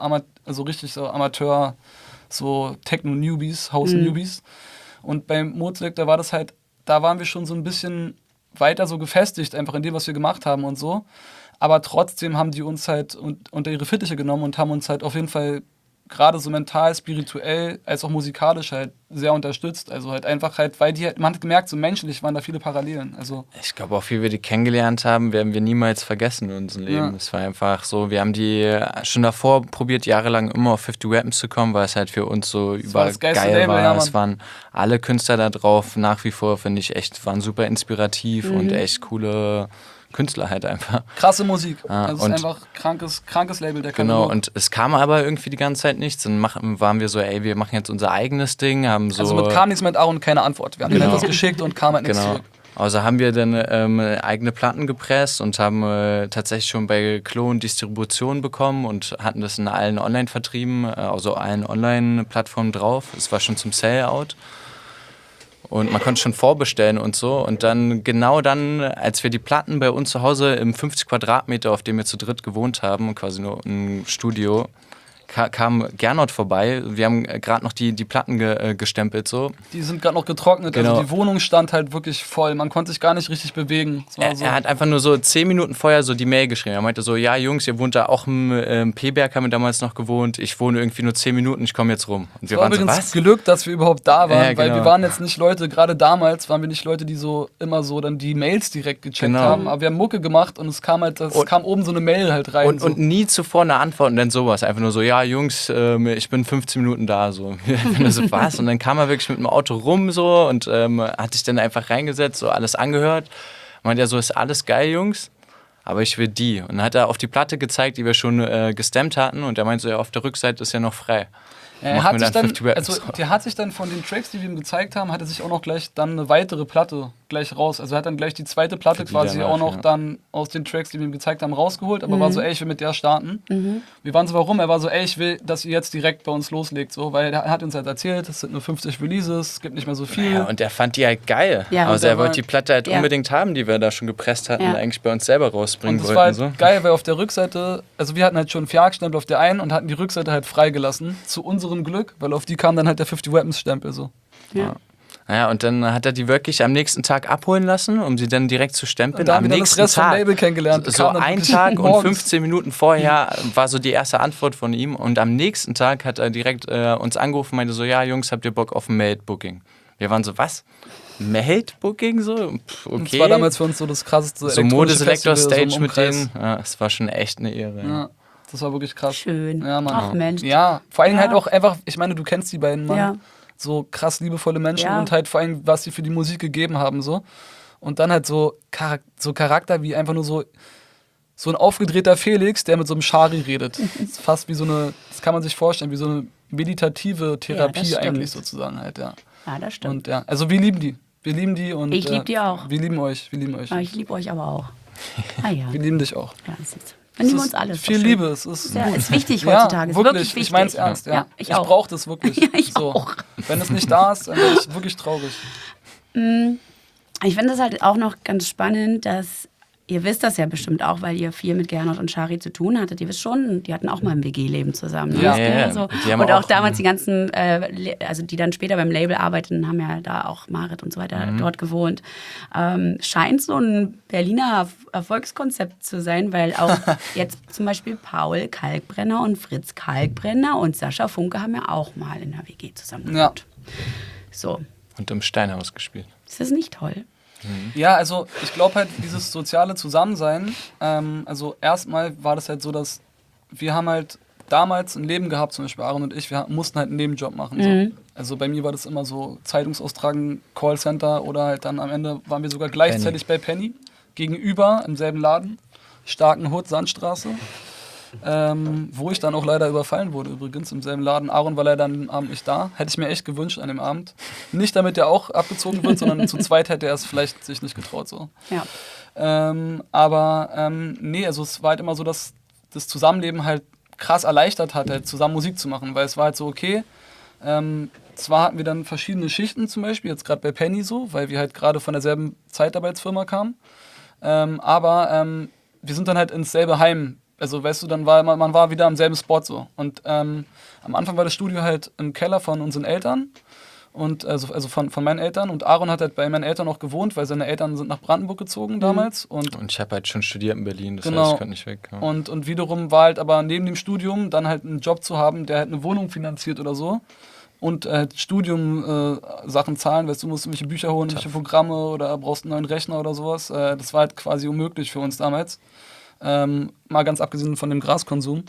Amateur, so Techno-Newbies, House-Newbies. Und beim Modeselektor war das halt, da waren wir schon so ein bisschen weiter so gefestigt, einfach in dem, was wir gemacht haben und so. Aber trotzdem haben die uns halt unter ihre Fittiche genommen und haben uns halt auf jeden Fall gerade so mental, spirituell, als auch musikalisch halt sehr unterstützt. Also halt einfach halt, weil die halt, man hat gemerkt, so menschlich waren da viele Parallelen. Also ich glaube, auch wie wir die kennengelernt haben, werden wir niemals vergessen in unserem Leben. Es war einfach so, wir haben die schon davor probiert, jahrelang immer auf 50 Weapons zu kommen, weil es halt für uns so übergeil war. Ja, es waren alle Künstler da drauf, nach wie vor, finde ich, echt, waren super inspirativ und echt coole Künstler halt einfach. Krasse Musik. Ja, also es ist einfach krankes Label, der kann. Genau, und es kam aber irgendwie die ganze Zeit nichts. Dann waren wir so, ey, wir machen jetzt unser eigenes Ding, haben so... Also kam nichts mit Aaron, keine Antwort. Wir haben etwas geschickt und kam halt nichts zurück. Also haben wir dann eigene Platten gepresst und haben tatsächlich schon bei Klon Distribution bekommen und hatten das in allen Online-Vertrieben, also allen Online-Plattformen drauf. Es war schon zum Sellout. Und man konnte schon vorbestellen und so. Und dann, genau dann, als wir die Platten bei uns zu Hause im 50 Quadratmeter, auf dem wir zu dritt gewohnt haben, quasi nur ein Studio, kam Gernot vorbei. Wir haben gerade noch die Platten gestempelt so. Die sind gerade noch getrocknet, genau. Also die Wohnung stand halt wirklich voll. Man konnte sich gar nicht richtig bewegen. Er hat einfach nur so 10 Minuten vorher so die Mail geschrieben. Er meinte so, ja Jungs, ihr wohnt da auch im P-Berg, haben wir damals noch gewohnt. Ich wohne irgendwie nur 10 Minuten, ich komme jetzt rum. Und wir waren so, was? Glück, dass wir überhaupt da waren, genau. weil wir waren jetzt nicht Leute, gerade damals waren wir nicht Leute, die so immer so dann die Mails direkt gecheckt haben. Aber wir haben Mucke gemacht und es kam halt, kam oben so eine Mail halt rein. Und nie zuvor eine Antwort und dann sowas. Einfach nur so, ja Jungs, ich bin 15 Minuten da, so. So was. Und dann kam er wirklich mit dem Auto rum, so, und hat sich dann einfach reingesetzt, so alles angehört. Meint er so, ist alles geil, Jungs, aber ich will die. Und dann hat er auf die Platte gezeigt, die wir schon gestemmt hatten, und er meint so, ja, auf der Rückseite ist ja noch frei. Der hat sich dann von den Tracks, die wir ihm gezeigt haben, hat er sich auch noch gleich dann eine weitere Platte gleich raus. Also er hat dann gleich die zweite Platte quasi auch noch dann aus den Tracks, die wir ihm gezeigt haben, rausgeholt. Aber war so, ey, ich will mit der starten. Wir waren so, warum? Er war so, ey, ich will, dass ihr jetzt direkt bei uns loslegt. So, weil er hat uns halt erzählt, es sind nur 50 Releases, es gibt nicht mehr so viel. Ja, und er fand die halt geil. Ja, also er wollte die Platte halt unbedingt haben, die wir da schon gepresst hatten, eigentlich bei uns selber rausbringen wollten. Und das war halt geil, weil auf der Rückseite, also wir hatten halt schon einen Fiak-Stempel auf der einen und hatten die Rückseite halt freigelassen. Zu unserem Glück, weil auf die kam dann halt der 50 Weapons-Stempel so. Ja. Naja, und dann hat er die wirklich am nächsten Tag abholen lassen, um sie dann direkt zu stempeln. Und da haben wir dann das Rest vom Label kennengelernt. So ein Tag und 15 Minuten vorher war so die erste Antwort von ihm. Und am nächsten Tag hat er direkt uns angerufen und meinte so, ja Jungs, habt ihr Bock auf ein Mailed-Booking? Wir waren so, was? Mailed-Booking? So? Okay. Das war damals für uns so das krasseste. So Modeselektor-Stage mit denen. Ja, es war schon echt eine Ehre. Ja. Das war wirklich krass. Schön. Ja, Mann. Ach Mensch. Ja, vor allem halt auch einfach, ich meine, du kennst die beiden, Mann. Ja. So krass liebevolle Menschen und halt vor allem, was sie für die Musik gegeben haben, so. Und dann halt so Charakter wie einfach nur so ein aufgedrehter Felix, der mit so einem Schari redet. Das ist fast wie so eine, das kann man sich vorstellen, wie so eine meditative Therapie eigentlich sozusagen halt, ja. Ja, das stimmt. Und ja, also wir lieben die. Wir lieben die und ich liebe die auch. Wir lieben euch. Aber ich liebe euch aber auch. Ah ja. Wir lieben dich auch. Ja, das ist, wir lieben uns alle. Viel Liebe, es ist ist wichtig heutzutage. Ja, wirklich, ich meine es ernst. Ja. Ich brauche das wirklich. Ja, ich auch. Wenn es nicht da ist, dann bin ich wirklich traurig. Ich finde das halt auch noch ganz spannend, dass ihr wisst das ja bestimmt auch, weil ihr viel mit Gernot und Shari zu tun hattet. Ihr wisst schon, die hatten auch mal ein WG-Leben zusammen. Ne? Ja. So. Die haben Und auch auch damals die ganzen, also die dann später beim Label arbeiteten, haben ja da auch Marit und so weiter dort gewohnt. Scheint so ein Berliner Erfolgskonzept zu sein, weil auch jetzt zum Beispiel Paul Kalkbrenner und Fritz Kalkbrenner und Sascha Funke haben ja auch mal in der WG zusammen gewohnt. So. Und im Steinhaus gespielt. Ist das nicht toll? Ja, also ich glaube halt, dieses soziale Zusammensein, also erstmal war das halt so, dass wir haben halt damals ein Leben gehabt, zum Beispiel Aaron und ich, wir mussten halt einen Nebenjob machen. So. Also bei mir war das immer so Zeitungsaustragen, Callcenter oder halt dann am Ende waren wir sogar gleichzeitig bei Penny, gegenüber im selben Laden, Starken Hood, Sandstraße. Wo ich dann auch leider überfallen wurde, übrigens, im selben Laden. Aaron war leider an dem Abend nicht da. Hätte ich mir echt gewünscht an dem Abend. Nicht, damit er auch abgezogen wird, sondern zu zweit hätte er es vielleicht sich nicht getraut. So. Ja. Nee, also es war halt immer so, dass das Zusammenleben halt krass erleichtert hat, halt zusammen Musik zu machen, weil es war halt so, okay, zwar hatten wir dann verschiedene Schichten zum Beispiel, jetzt gerade bei Penny so, weil wir halt gerade von derselben Zeitarbeitsfirma kamen, aber wir sind dann halt ins selbe Heim. Also, weißt du, dann war man war wieder am selben Spot so. Und am Anfang war das Studio halt im Keller von unseren Eltern. Und also von meinen Eltern. Und Aaron hat halt bei meinen Eltern auch gewohnt, weil seine Eltern sind nach Brandenburg gezogen damals. Und ich habe halt schon studiert in Berlin, das heißt, genau. ich konnte nicht weg. Ja. Und wiederum war halt aber neben dem Studium dann halt einen Job zu haben, der halt eine Wohnung finanziert oder so. Und Studium Sachen zahlen, weißt du, musst irgendwelche Bücher holen, irgendwelche Programme oder brauchst einen neuen Rechner oder sowas. Das war halt quasi unmöglich für uns damals. Mal ganz abgesehen von dem Graskonsum.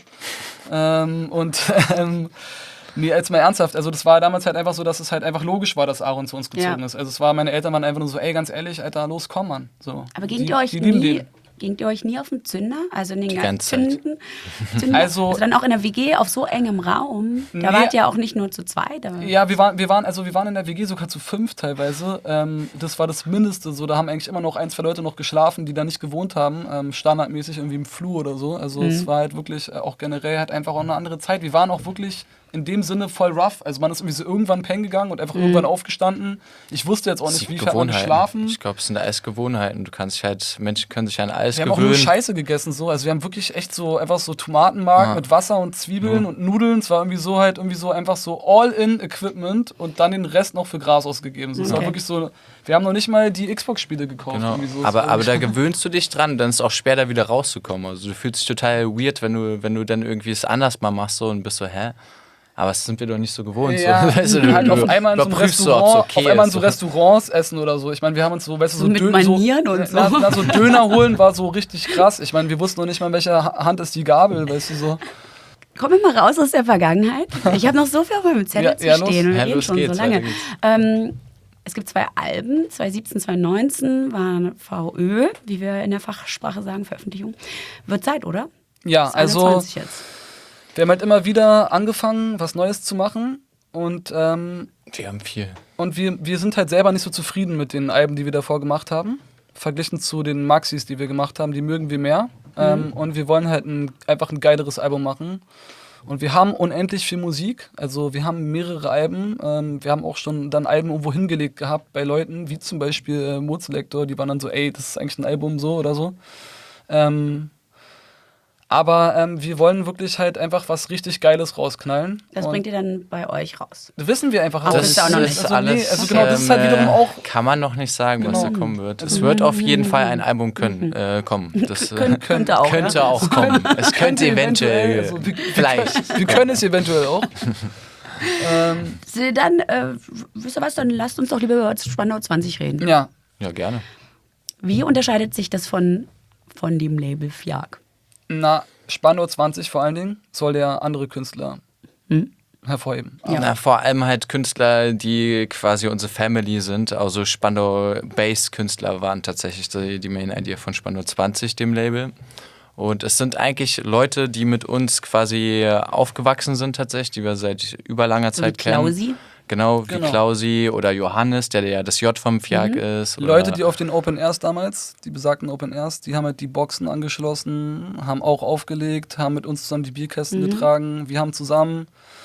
Nee, jetzt mal ernsthaft, also das war damals halt einfach so, dass es halt einfach logisch war, dass Aaron zu uns gezogen ist. Also es war, meine Eltern waren einfach nur so, ey, ganz ehrlich, Alter, los, komm, Mann. So. Aber Ging ihr euch nie auf den Zünder? Also in den Die ganzen ganze Zünder? Also dann auch in der WG auf so engem Raum. Da wart ihr auch nicht nur zu zweit. Ja, wir waren in der WG sogar zu 5 teilweise. Das war das Mindeste. So, da haben eigentlich immer noch 1, 2 Leute noch geschlafen, die da nicht gewohnt haben. Standardmäßig irgendwie im Flur oder so. Also es war halt wirklich auch generell halt einfach auch eine andere Zeit. Wir waren auch wirklich in dem Sinne voll rough. Also man ist irgendwie so irgendwann pennen gegangen und einfach irgendwann aufgestanden. Ich wusste jetzt auch nicht, wie viel hat man geschlafen. Ich glaube, es sind alles Gewohnheiten. Menschen können sich an alles gewöhnen. Wir haben auch gewöhnen. nur Scheiße gegessen. So. Also wir haben wirklich echt so einfach so Tomatenmark mit Wasser und Zwiebeln und Nudeln. Es war irgendwie so halt irgendwie so einfach so All-in-Equipment und dann den Rest noch für Gras ausgegeben. So. Es war wirklich so, wir haben noch nicht mal die Xbox-Spiele gekauft. Genau. So. Aber da gewöhnst du dich dran, dann ist es auch schwer, da wieder rauszukommen. Also du fühlst dich total weird, wenn du dann irgendwie es anders mal machst so, und bist so, hä? Aber das sind wir doch nicht so gewohnt. Ja, so. Weißt du, halt auf einmal in so einem Restaurant, okay auf einmal in so ist. Restaurants essen oder so. Ich meine, wir haben uns so, weißt du, so mit Manieren und so. So Döner holen war so richtig krass. Ich meine, wir wussten noch nicht mal, in welcher Hand ist die Gabel, weißt du, so. Kommen wir mal raus aus der Vergangenheit. Ich habe noch so viel auf meinem Zettel zu stehen und wir reden schon so lange. Es gibt 2 Alben, 2017, 2019 waren VÖ, wie wir in der Fachsprache sagen, Veröffentlichung. Wird Zeit, oder? Ja, also 21 jetzt. Wir haben halt immer wieder angefangen, was Neues zu machen und wir haben viel. Und wir sind halt selber nicht so zufrieden mit den Alben, die wir davor gemacht haben. Verglichen zu den Maxis, die wir gemacht haben, die mögen wir mehr. Und wir wollen halt einfach ein geileres Album machen. Und wir haben unendlich viel Musik. Also wir haben mehrere Alben. Wir haben auch schon dann Alben irgendwo hingelegt gehabt bei Leuten, wie zum Beispiel Moodselector. Die waren dann so, ey, das ist eigentlich ein Album so oder so. Aber wir wollen wirklich halt einfach was richtig Geiles rausknallen. Das bringt ihr dann bei euch raus? Das wissen wir einfach auch das ist auch noch nicht. Also, also genau, das ist halt wiederum auch... Kann man noch nicht sagen, was da kommen wird. Es wird auf jeden Fall ein Album kommen. Das könnte auch, könnte auch kommen. Es könnte eventuell, also, vielleicht. Wir können es eventuell auch. Dann, wisst ihr was, dann lasst uns doch lieber über Spandau 20 reden. Ja. Ja, gerne. Wie unterscheidet sich das von dem Label FIAC? Na, Spandau 20 vor allen Dingen soll der andere Künstler hervorheben. Ja. Na, vor allem halt Künstler, die quasi unsere Family sind. Also Spandau-Based-Künstler waren tatsächlich die Main-Idea von Spandau 20, dem Label. Und es sind eigentlich Leute, die mit uns quasi aufgewachsen sind tatsächlich, die wir seit überlanger Zeit kennen. Klausi? Genau, wie Klausi oder Johannes, der ja das J vom FIAC ist. Oder Leute, die auf den Open Airs damals, die besagten Open Airs, die haben halt die Boxen angeschlossen, haben auch aufgelegt, haben mit uns zusammen die Bierkästen getragen. Wir haben zusammen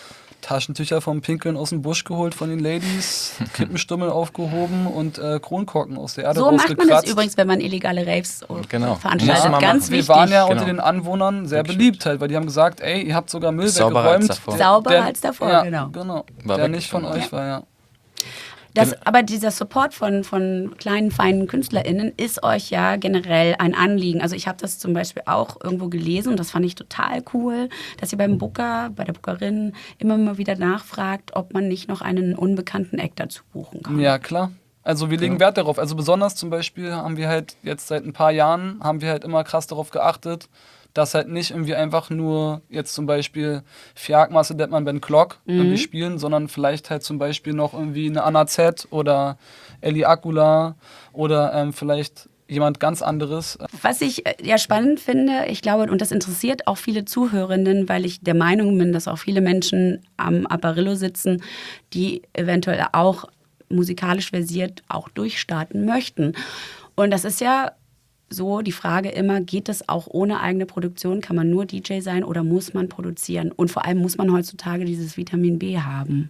Taschentücher vom Pinkeln aus dem Busch geholt von den Ladies, Kippenstummel aufgehoben und Kronkorken aus der Erde So macht rausgekratzt. man das übrigens, wenn man illegale Raves Genau. veranstaltet. Muss man Ganz machen. Wir wichtig. waren ja Genau. unter den Anwohnern sehr Wirklich beliebt halt, weil die haben gesagt, ey, ihr habt sogar Müll Sauberer weggeräumt. als davor. Sauberer als davor, ja, genau. War Der wirklich nicht von so. euch war, ja. Aber dieser Support von kleinen, feinen KünstlerInnen ist euch ja generell ein Anliegen. Also ich habe das zum Beispiel auch irgendwo gelesen und das fand ich total cool, dass ihr beim Booker, bei der Bookerin immer mal wieder nachfragt, ob man nicht noch einen unbekannten Act dazu buchen kann. Ja, klar. Also wir legen Wert darauf. Also besonders zum Beispiel haben wir halt jetzt seit ein paar Jahren, haben wir halt immer krass darauf geachtet, dass halt nicht irgendwie einfach nur jetzt zum Beispiel Fiakmasse Deadman Ben Clock irgendwie spielen, sondern vielleicht halt zum Beispiel noch irgendwie eine Anna Z oder Ellie Akula oder vielleicht jemand ganz anderes. Was ich ja spannend finde, ich glaube, und das interessiert auch viele Zuhörenden, weil ich der Meinung bin, dass auch viele Menschen am Apparillo sitzen, die eventuell auch musikalisch versiert auch durchstarten möchten. Und das ist ja so die Frage immer, geht es auch ohne eigene Produktion? Kann man nur DJ sein oder muss man produzieren? Und vor allem muss man heutzutage dieses Vitamin B haben?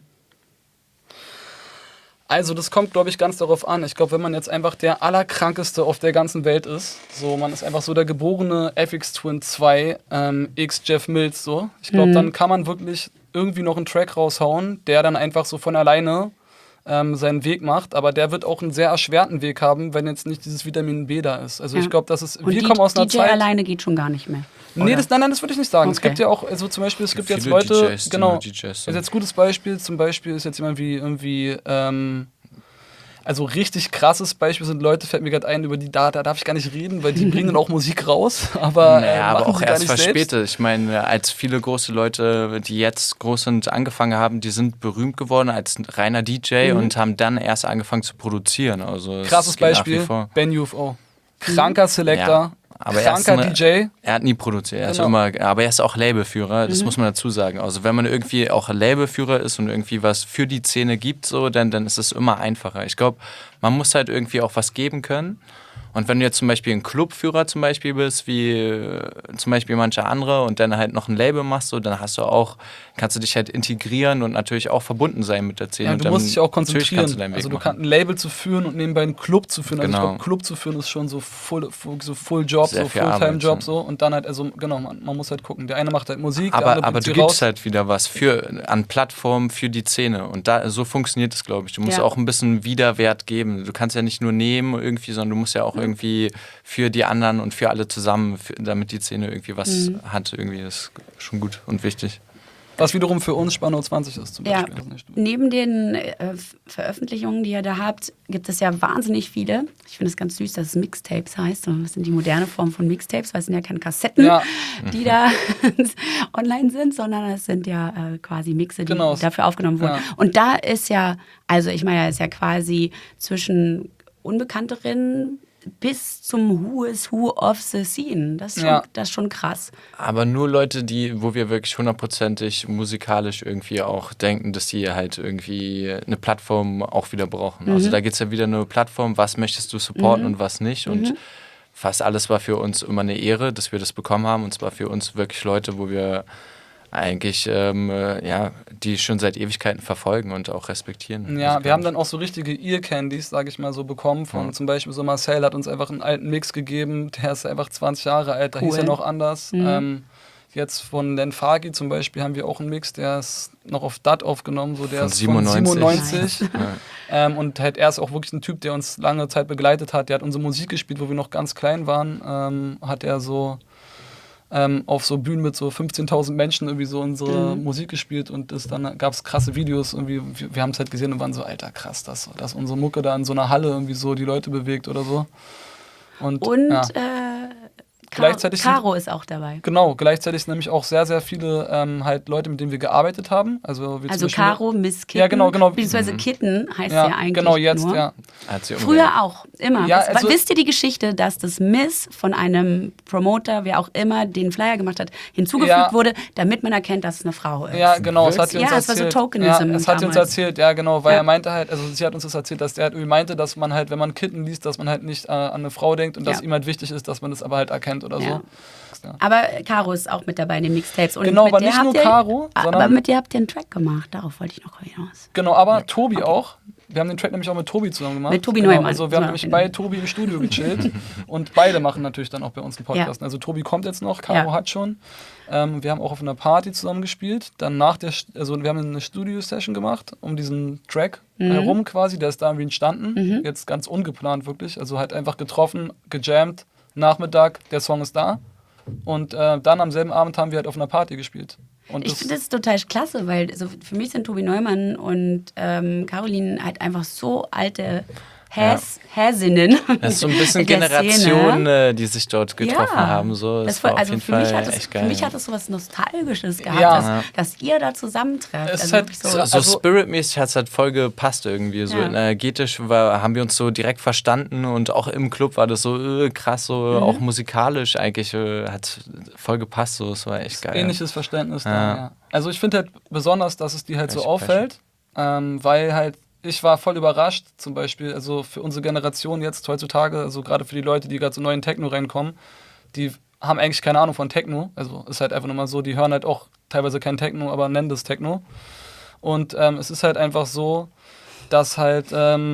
Also das kommt, glaube ich, ganz darauf an. Ich glaube, wenn man jetzt einfach der Allerkrankeste auf der ganzen Welt ist, so man ist einfach so der geborene FX Twin 2 X Jeff Mills, so. Ich glaube, dann kann man wirklich irgendwie noch einen Track raushauen, der dann einfach so von alleine seinen Weg macht, aber der wird auch einen sehr erschwerten Weg haben, wenn jetzt nicht dieses Vitamin B da ist. Also ich glaube, das ist, wir kommen aus einer DJ Zeit... alleine geht schon gar nicht mehr. Nee, nein, das würde ich nicht sagen. Es Okay. gibt ja auch, also zum Beispiel, es gibt jetzt viele Leute, DJs, die genau, nur DJs sind. ist jetzt ein gutes Beispiel, zum Beispiel ist jetzt jemand wie irgendwie, also richtig krasses Beispiel sind Leute, fällt mir gerade ein, über die da darf ich gar nicht reden, weil die bringen auch Musik raus, aber Naja, aber machen auch sie gar erst nicht verspätet. selbst. Ich meine, als viele große Leute, die jetzt groß sind, angefangen haben, die sind berühmt geworden als reiner DJ und haben dann erst angefangen zu produzieren. Also es Krasses geht nach wie Beispiel, vor. Ben UFO. Kranker Selector, Ja, aber er ist kranker eine- DJ. Er hat nie produziert, er ist Genau. immer, aber er ist auch Labelführer, das muss man dazu sagen. Also wenn man irgendwie auch Labelführer ist und irgendwie was für die Szene gibt, so, dann ist es immer einfacher. Ich glaube, man muss halt irgendwie auch was geben können. Und wenn du jetzt zum Beispiel ein Clubführer zum Beispiel bist, wie zum Beispiel manche andere und dann halt noch ein Label machst, so, dann kannst du dich halt integrieren und natürlich auch verbunden sein mit der Szene. Ja, und du dann musst dich auch natürlich konzentrieren. kannst du deinen Weg Also du machen. kannst ein Label zu führen und nebenbei einen Club zu führen. Also ich Genau. glaube, Club zu führen ist schon so Full Job, Sehr so viel Arbeit, Fulltime-Job ja. so. Und dann halt, also genau, man muss halt gucken. Der eine macht halt Musik, der Aber andere du bringt sie gibst raus. halt wieder was an Plattformen für die Szene. Und so funktioniert es, glaube ich. Du musst Ja. auch ein bisschen Widerwert geben. Du kannst ja nicht nur nehmen irgendwie, sondern du musst ja auch irgendwie für die anderen und für alle zusammen, damit die Szene irgendwie was hat. Irgendwie ist schon gut und wichtig. Was wiederum für uns Spannung 20 ist zum Ja, Beispiel. neben den Veröffentlichungen, die ihr da habt, gibt es ja wahnsinnig viele. Ich finde es ganz süß, dass es Mixtapes heißt. Das sind die moderne Form von Mixtapes, weil es sind ja keine Kassetten, Ja. die da online sind, sondern es sind ja quasi Mixe, die Genau. dafür aufgenommen wurden. Ja. Und da ist ja, also ich meine, ist ja quasi zwischen Unbekannteren bis zum Who is Who of the Scene. Das ist schon, Ja. das ist schon krass. Aber nur Leute, wo wir wirklich hundertprozentig musikalisch irgendwie auch denken, dass die halt irgendwie eine Plattform auch wieder brauchen. Also da geht es ja wieder eine Plattform, was möchtest du supporten und was nicht. Und fast alles war für uns immer eine Ehre, dass wir das bekommen haben. Und zwar für uns wirklich Leute, wo wir eigentlich die schon seit Ewigkeiten verfolgen und auch respektieren. Ja, wir haben dann auch so richtige Ear-Candies, sage ich mal so, bekommen. Von zum Beispiel so Marcel hat uns einfach einen alten Mix gegeben, der ist einfach 20 Jahre alt, da hieß er noch anders. Jetzt von Len Fagi zum Beispiel haben wir auch einen Mix, der ist noch auf DAT aufgenommen, so der Von ist von 97. 97. Und halt er ist auch wirklich ein Typ, der uns lange Zeit begleitet hat. Der hat unsere Musik gespielt, wo wir noch ganz klein waren, hat er so auf so Bühnen mit so 15.000 Menschen irgendwie so unsere Musik gespielt und dann gab es krasse Videos irgendwie, wir haben es halt gesehen und waren so, Alter, krass, dass unsere Mucke da in so einer Halle irgendwie so die Leute bewegt oder so. Und ja. Gleichzeitig sind- Caro ist auch dabei. Genau, gleichzeitig sind nämlich auch sehr, sehr viele halt Leute, mit denen wir gearbeitet haben. Also, wir Also zum Beispiel- Caro, Miss Kitten. Ja, genau. Beziehungsweise Kitten heißt Ja, ja eigentlich genau, jetzt, nur. ja. Hat sie Früher auch, immer. Ja, also- Wisst ihr die Geschichte, dass das Miss von einem Promoter, wer auch immer den Flyer gemacht hat, hinzugefügt Ja. wurde, damit man erkennt, dass es eine Frau ist? Ja, genau, es hat sie uns Ja, es war erzählt. so Tokenism Ja, es hat sie uns damals. erzählt, ja, genau, weil Ja. er meinte halt, also sie hat uns das erzählt, dass der halt irgendwie meinte, dass man halt, wenn man Kitten liest, dass man halt nicht an eine Frau denkt und dass Ja. ihm halt wichtig ist, dass man das aber halt erkennt sind oder so. Ja. Aber Caro ist auch mit dabei in den Mixtapes. Und genau, aber nicht nur Caro, sondern... Aber mit dir habt ihr einen Track gemacht, darauf wollte ich noch hinaus. Genau, aber Tobi auch. Wir haben den Track nämlich auch mit Tobi zusammen gemacht. Mit Tobi Neumann. Also wir haben nämlich bei Tobi im Studio gechillt und beide machen natürlich dann auch bei uns einen Podcast. Also Tobi kommt jetzt noch, Caro hat schon. Wir haben auch auf einer Party zusammen gespielt. Dann wir haben eine Studio-Session gemacht um diesen Track herum quasi. Der ist da irgendwie entstanden. Jetzt ganz ungeplant wirklich. Also halt einfach getroffen, gejammt, Nachmittag, der Song ist da. Und dann am selben Abend haben wir halt auf einer Party gespielt. Und ich finde das total klasse, weil also für mich sind Tobi Neumann und Caroline halt einfach so alte Häsinnen. Das ist so ein bisschen Generation, die sich dort getroffen haben. So. Das war also für mich hat das so was Nostalgisches gehabt, dass ihr da zusammentrefft. Es also so spiritmäßig hat es halt voll gepasst irgendwie. So energetisch haben wir uns so direkt verstanden und auch im Club war das so krass, so auch musikalisch eigentlich hat voll gepasst. So. Es war echt geil. Ähnliches Verständnis da, ja. Also ich finde halt besonders, dass es dir halt so auffällt, weil halt ich war voll überrascht, zum Beispiel, also für unsere Generation jetzt heutzutage, also gerade für die Leute, die gerade so neu in Techno reinkommen, die haben eigentlich keine Ahnung von Techno. Also ist halt einfach nur mal so, die hören halt auch teilweise kein Techno, aber nennen das Techno. Und es ist halt einfach so, dass halt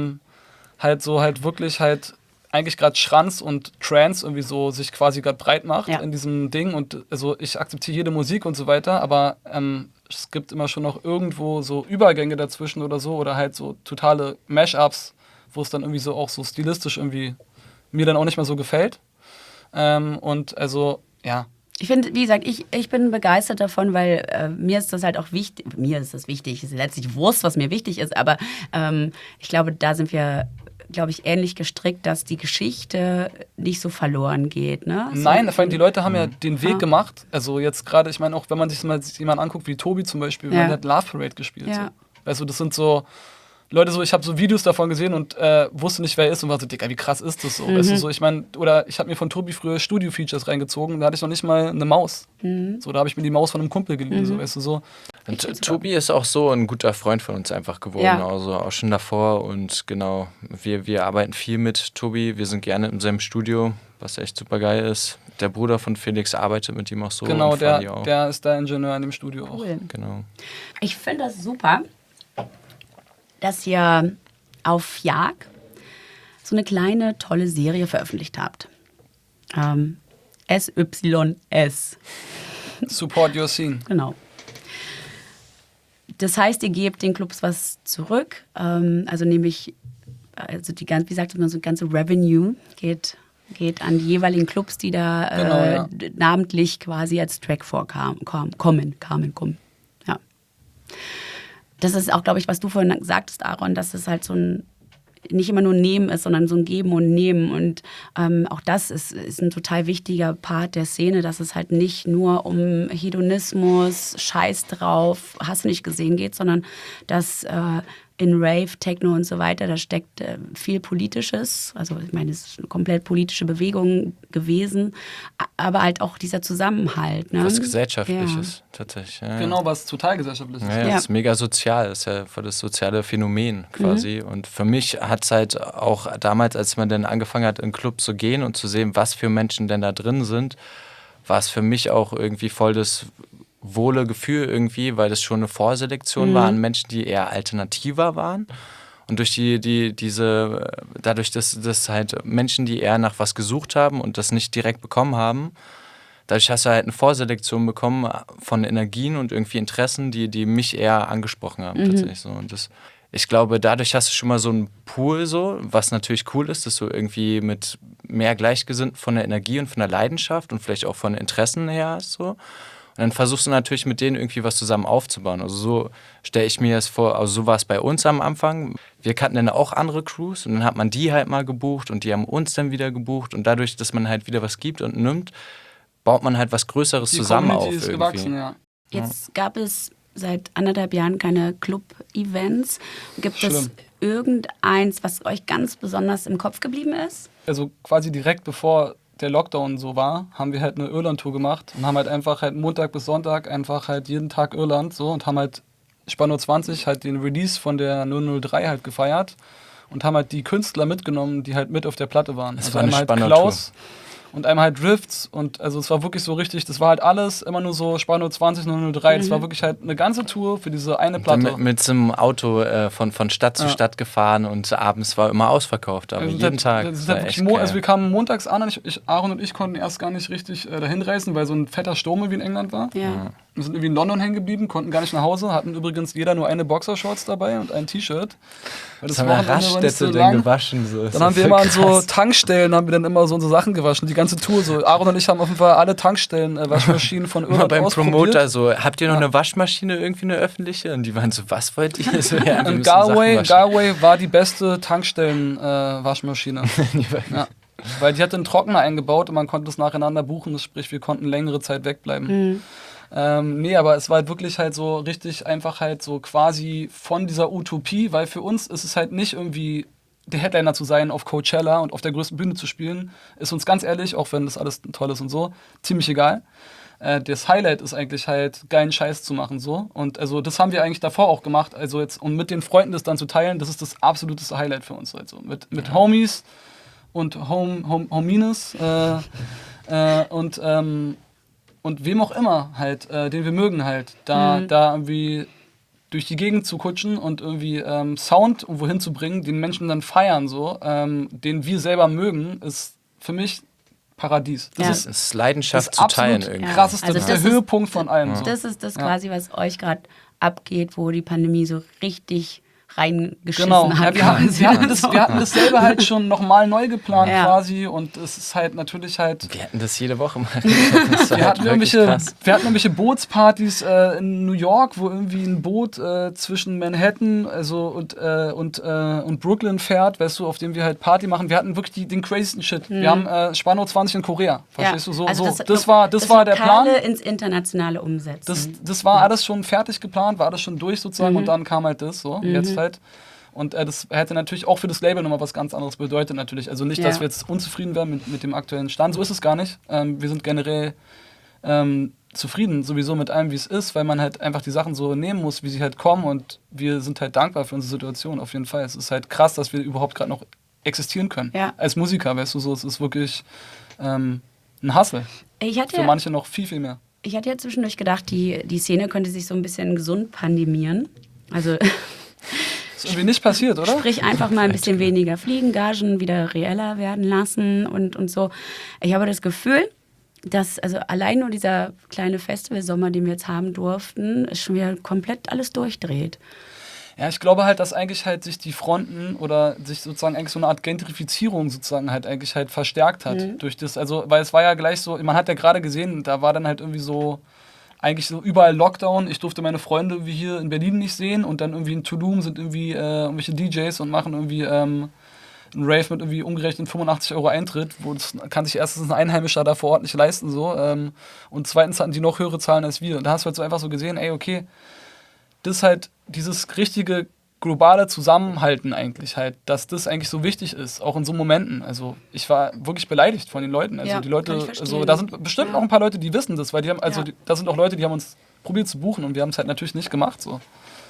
wirklich eigentlich gerade Schranz und Trance irgendwie so sich quasi gerade breit macht in diesem Ding. Und also ich akzeptiere jede Musik und so weiter, aber es gibt immer schon noch irgendwo so Übergänge dazwischen oder so oder halt so totale Mashups, wo es dann irgendwie so auch so stilistisch irgendwie mir dann auch nicht mehr so gefällt. Und also, ja. Ich finde, wie gesagt, ich bin begeistert davon, weil mir ist das halt auch wichtig. Mir ist das wichtig, es ist letztlich Wurst, was mir wichtig ist, aber ich glaube, da sind wir, glaube ich, ähnlich gestrickt, dass die Geschichte nicht so verloren geht. Ne? Nein, die Leute haben ja den Weg gemacht. Also jetzt gerade, ich meine, auch wenn man sich mal jemanden anguckt, wie Tobi zum Beispiel, der hat Love Parade gespielt. So. Weißt du, das sind so Leute, so ich habe so Videos davon gesehen und wusste nicht, wer er ist und war so, Digga, wie krass ist das so? Weißt du, so ich meine, oder ich habe mir von Tobi früher Studio-Features reingezogen, da hatte ich noch nicht mal eine Maus. So, da habe ich mir die Maus von einem Kumpel geliehen, so, weißt du, so. Und Tobi ist auch so ein guter Freund von uns einfach geworden, also auch schon davor und genau, wir arbeiten viel mit Tobi, wir sind gerne in seinem Studio, was echt super geil ist. Der Bruder von Felix arbeitet mit ihm auch so. Genau, der ist der Ingenieur in dem Studio auch. Genau. Ich finde das super, dass ihr auf Jag so eine kleine, tolle Serie veröffentlicht habt. SYS. Support Your Scene. Genau. Das heißt, ihr gebt den Clubs was zurück. Also nämlich, wie sagt man, so ganze Revenue geht an die jeweiligen Clubs, die da namentlich quasi als Track kommen. Ja. Das ist auch, glaube ich, was du vorhin sagtest, Aaron, dass es halt so ein nicht immer nur Nehmen ist, sondern so ein Geben und Nehmen. Und auch das ist ein total wichtiger Part der Szene, dass es halt nicht nur um Hedonismus, Scheiß drauf, hast du nicht gesehen geht, sondern dass in Rave, Techno und so weiter, da steckt viel Politisches. Also ich meine, es ist eine komplett politische Bewegung gewesen, aber halt auch dieser Zusammenhalt. Ne? Was Gesellschaftliches, tatsächlich. Ja. Genau, was total Gesellschaftliches. Ja, das ist mega sozial, das ist ja voll das soziale Phänomen quasi. Und für mich hat es halt auch damals, als man dann angefangen hat, in Clubs zu gehen und zu sehen, was für Menschen denn da drin sind, war es für mich auch irgendwie voll das wohle Gefühl irgendwie, weil das schon eine Vorselektion war an Menschen, die eher alternativer waren. Und durch dadurch, dass halt Menschen, die eher nach was gesucht haben und das nicht direkt bekommen haben, dadurch hast du halt eine Vorselektion bekommen von Energien und irgendwie Interessen, die mich eher angesprochen haben tatsächlich so. Und ich glaube, dadurch hast du schon mal so einen Pool so, was natürlich cool ist, dass du irgendwie mit mehr Gleichgesinnten von der Energie und von der Leidenschaft und vielleicht auch von Interessen her hast so. Und dann versuchst du natürlich mit denen irgendwie was zusammen aufzubauen. Also so stelle ich mir das vor, also so war es bei uns am Anfang. Wir kannten dann auch andere Crews und dann hat man die halt mal gebucht und die haben uns dann wieder gebucht. Und dadurch, dass man halt wieder was gibt und nimmt, baut man halt was Größeres zusammen auf. Ist gewachsen, ja. Jetzt gab es seit 1,5 Jahren keine Club-Events. Gibt es irgendeins, was euch ganz besonders im Kopf geblieben ist? Also quasi direkt bevor der Lockdown so war, haben wir halt eine Irland-Tour gemacht und haben halt einfach halt Montag bis Sonntag einfach halt jeden Tag Irland so und haben halt Spano 20 halt den Release von der 003 halt gefeiert und haben halt die Künstler mitgenommen, die halt mit auf der Platte waren. Das also war eine einmal halt spannende Klaus, und einmal halt Drifts und also es war wirklich so richtig, das war halt alles immer nur so Spano 20, 003, das war wirklich halt eine ganze Tour für diese eine Platte. Mit so einem Auto von Stadt zu Stadt gefahren und abends war immer ausverkauft, aber jeden Tag. Das halt wirklich also wir kamen montags an und Aaron und ich konnten erst gar nicht richtig dahin reisen, weil so ein fetter Sturm wie in England war. Ja. Wir sind irgendwie in London hängen geblieben, konnten gar nicht nach Hause, hatten übrigens jeder nur eine Boxershorts dabei und ein T-Shirt. Weil das Wochenende war nicht so lang. Gewaschen. So. Dann haben wir immer an so Tankstellen, haben wir dann immer so unsere Sachen gewaschen, die ganze Tour. So. Aaron und ich haben auf jeden Fall alle Tankstellen, Waschmaschinen von Irland beim ausprobiert. Promoter so, habt ihr noch eine Waschmaschine, irgendwie eine öffentliche? Und die waren so, was wollt ihr? So, ja, und Galway war die beste Tankstellen-Waschmaschine. Ja. Weil die hatte einen Trockner eingebaut und man konnte es nacheinander buchen, sprich wir konnten längere Zeit wegbleiben. Nee, aber es war halt wirklich halt so richtig einfach halt so quasi von dieser Utopie, weil für uns ist es halt nicht irgendwie der Headliner zu sein auf Coachella und auf der größten Bühne zu spielen, ist uns ganz ehrlich, auch wenn das alles toll ist und so, ziemlich egal. Das Highlight ist eigentlich halt, geilen Scheiß zu machen, so. Und also das haben wir eigentlich davor auch gemacht, also jetzt, um mit den Freunden das dann zu teilen, das ist das absoluteste Highlight für uns halt so. Mit Homies und Homines und wem auch immer halt, den wir mögen halt, da irgendwie durch die Gegend zu kutschen und irgendwie Sound irgendwo hinzubringen, den Menschen dann feiern so, den wir selber mögen, ist für mich Paradies. Das ist Leidenschaft zu teilen irgendwie. Krasseste, also das ist der Höhepunkt von allem. So. Das ist das quasi, was euch gerade abgeht, wo die Pandemie so richtig reingeschissen hat. Ja, wir hatten das selber halt schon nochmal neu geplant quasi und es ist halt natürlich halt... Wir hatten das jede Woche mal. Wir hatten irgendwelche Bootspartys in New York, wo irgendwie ein Boot zwischen Manhattan und Brooklyn fährt, weißt du, auf dem wir halt Party machen. Wir hatten wirklich den crazysten Shit. Wir haben Spano 20 in Korea, verstehst du? Das war der Plan. Ins Internationale umsetzen. Das war alles schon fertig geplant, war alles schon durch sozusagen und dann kam halt das so, jetzt halt. Und das hätte natürlich auch für das Label nochmal was ganz anderes bedeutet natürlich. Also nicht, dass wir jetzt unzufrieden wären mit dem aktuellen Stand. So ist es gar nicht. Wir sind generell zufrieden sowieso mit allem, wie es ist, weil man halt einfach die Sachen so nehmen muss, wie sie halt kommen. Und wir sind halt dankbar für unsere Situation auf jeden Fall. Es ist halt krass, dass wir überhaupt gerade noch existieren können. Ja. Als Musiker, weißt du, so, es ist wirklich ein Hustle. Für manche noch viel, viel mehr. Ich hatte ja zwischendurch gedacht, die Szene könnte sich so ein bisschen gesund pandemieren. Also... Ist irgendwie nicht passiert, oder? Sprich, einfach mal ein bisschen weniger fliegen, Gagen wieder reeller werden lassen und so. Ich habe das Gefühl, dass also allein nur dieser kleine Festivalsommer, den wir jetzt haben durften, ist schon wieder komplett alles durchdreht. Ja, ich glaube halt, dass eigentlich halt sich die Fronten oder sich sozusagen eigentlich so eine Art Gentrifizierung sozusagen halt eigentlich halt verstärkt hat durch das, also, weil es war ja gleich so, man hat ja gerade gesehen, da war dann halt irgendwie so eigentlich so überall Lockdown. Ich durfte meine Freunde wie hier in Berlin nicht sehen und dann irgendwie in Tulum sind irgendwie irgendwelche DJs und machen irgendwie einen Rave mit irgendwie umgerechnet 85 € Eintritt, wo das kann sich erstens ein Einheimischer da vor Ort nicht leisten so und zweitens hatten die noch höhere Zahlen als wir. Und da hast du halt so einfach so gesehen, ey, okay, das ist halt dieses richtige globale Zusammenhalten eigentlich halt, dass das eigentlich so wichtig ist, auch in so Momenten. Also ich war wirklich beleidigt von den Leuten. Also die Leute, also da sind bestimmt auch ein paar Leute, die wissen das, weil die haben, also da sind auch Leute, die haben uns probiert zu buchen und wir haben es halt natürlich nicht gemacht so.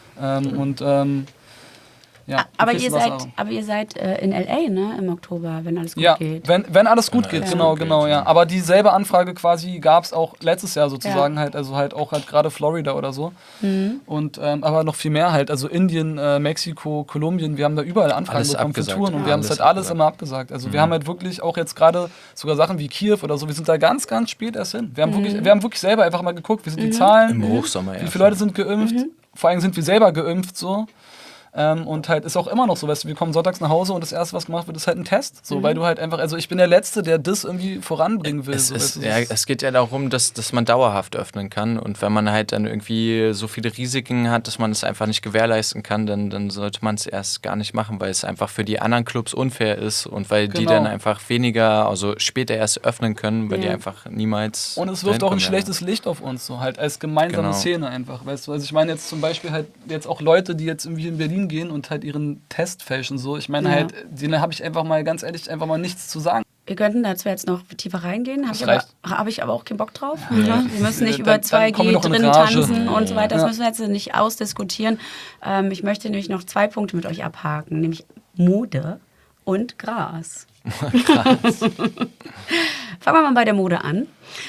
Ja, aber ihr seid in L.A., ne, im Oktober, wenn alles gut geht. Wenn alles gut geht, genau, ja. Aber dieselbe Anfrage quasi gab es auch letztes Jahr sozusagen halt, also halt auch halt gerade Florida oder so. Und aber noch viel mehr halt, also Indien, Mexiko, Kolumbien, wir haben da überall Anfragen bekommen für Touren und wir haben es halt alles immer abgesagt. Also wir haben halt wirklich auch jetzt gerade sogar Sachen wie Kiew oder so, wir sind da ganz, ganz spät erst hin. Wir haben wirklich selber einfach mal geguckt, wie sind die Zahlen, im Hochsommer, wie viele Leute sind geimpft, vor allem sind wir selber geimpft so. Und halt ist auch immer noch so, weißt du, wir kommen sonntags nach Hause und das Erste, was gemacht wird, ist halt ein Test. So, weil du halt einfach, also ich bin der Letzte, der das irgendwie voranbringen will. Es geht ja darum, dass man dauerhaft öffnen kann und wenn man halt dann irgendwie so viele Risiken hat, dass man es einfach nicht gewährleisten kann, dann sollte man es erst gar nicht machen, weil es einfach für die anderen Clubs unfair ist und weil die dann einfach weniger, also später erst öffnen können, weil die einfach niemals... Und es wirft auch ein schlechtes Licht auf uns, so halt als gemeinsame Szene einfach, weißt du. Also ich meine jetzt zum Beispiel halt jetzt auch Leute, die jetzt irgendwie in Berlin gehen und halt ihren Test fälschen so. Ich meine halt, denen habe ich einfach mal ganz ehrlich einfach mal nichts zu sagen. Wir könnten dazu jetzt noch tiefer reingehen, habe ich aber auch keinen Bock drauf. Ja. Wir müssen nicht über 2G drin tanzen und so weiter, das müssen wir jetzt nicht ausdiskutieren. Ich möchte nämlich noch 2 Punkte mit euch abhaken, nämlich Mode und Gras. Fangen wir mal bei der Mode an.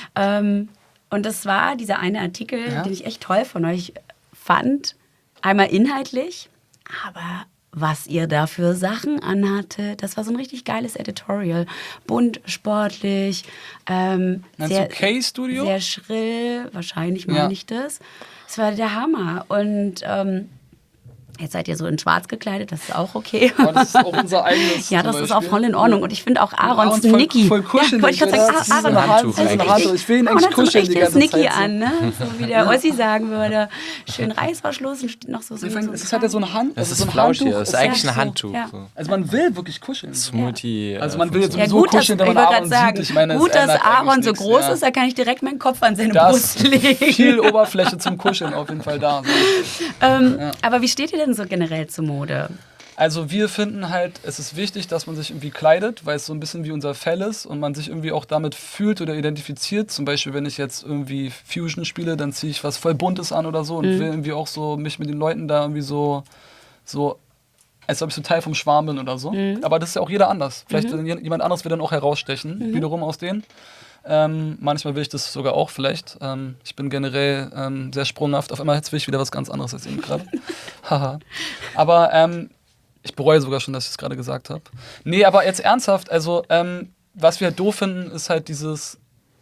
Und das war dieser eine Artikel, den ich echt toll von euch fand. Einmal inhaltlich, aber was ihr da für Sachen anhattet, das war so ein richtig geiles Editorial. Bunt, sportlich, sehr, K-Studio? sehr schrill, wahrscheinlich meine ich das. Das war der Hammer. Und jetzt seid ihr so in schwarz gekleidet, das ist auch okay. Aber das ist auch unser eigenes. Ja, das ist auch voll in Ordnung. Und ich finde auch Aarons voll, Niki. voll kuschelig. Wollte ich gerade sagen, Das ist Aaron ein Handtuch das ist eigentlich. richtig- Ich will ihn Aaron eigentlich hat so ein kuscheln die richtiges ganze Niki Zeit so. an, ne? So wie der Ossi sagen würde. Schön Reißverschluss und steht noch so. Es ist halt ja so ein Hand. Das also ist so ein flauschig, Handtuch. das ist Es eigentlich so- ein Handtuch. ja. So. Also man will wirklich kuscheln. Das ist Multi. Also man will jetzt Ja, sowieso gut, dass, kuscheln, ich wenn wollte man gerade Aaron sagen, sieht. Ich meine, es gut, dass ändert Aaron eigentlich so nichts, groß ja. ist, da kann ich direkt meinen Kopf an seine Da Brust ist legen. viel Oberfläche zum Kuscheln auf jeden Fall da. Aber wie steht ihr denn so generell zur Mode? Also wir finden halt, es ist wichtig, dass man sich irgendwie kleidet, weil es so ein bisschen wie unser Fell ist und man sich irgendwie auch damit fühlt oder identifiziert. Zum Beispiel, wenn ich jetzt irgendwie Fusion spiele, dann ziehe ich was voll Buntes an oder so und will irgendwie auch so mich mit den Leuten da irgendwie so als ob ich so Teil vom Schwarm bin oder so. Aber das ist ja auch jeder anders. Vielleicht jemand anderes will dann auch herausstechen, wiederum aus denen. Manchmal will ich das sogar auch vielleicht. Ich bin generell sehr sprunghaft. Auf einmal jetzt will ich wieder was ganz anderes als eben gerade. Haha. Aber ich bereue sogar schon, dass ich es gerade gesagt habe. Nee, aber jetzt ernsthaft, also was wir halt doof finden, ist halt diese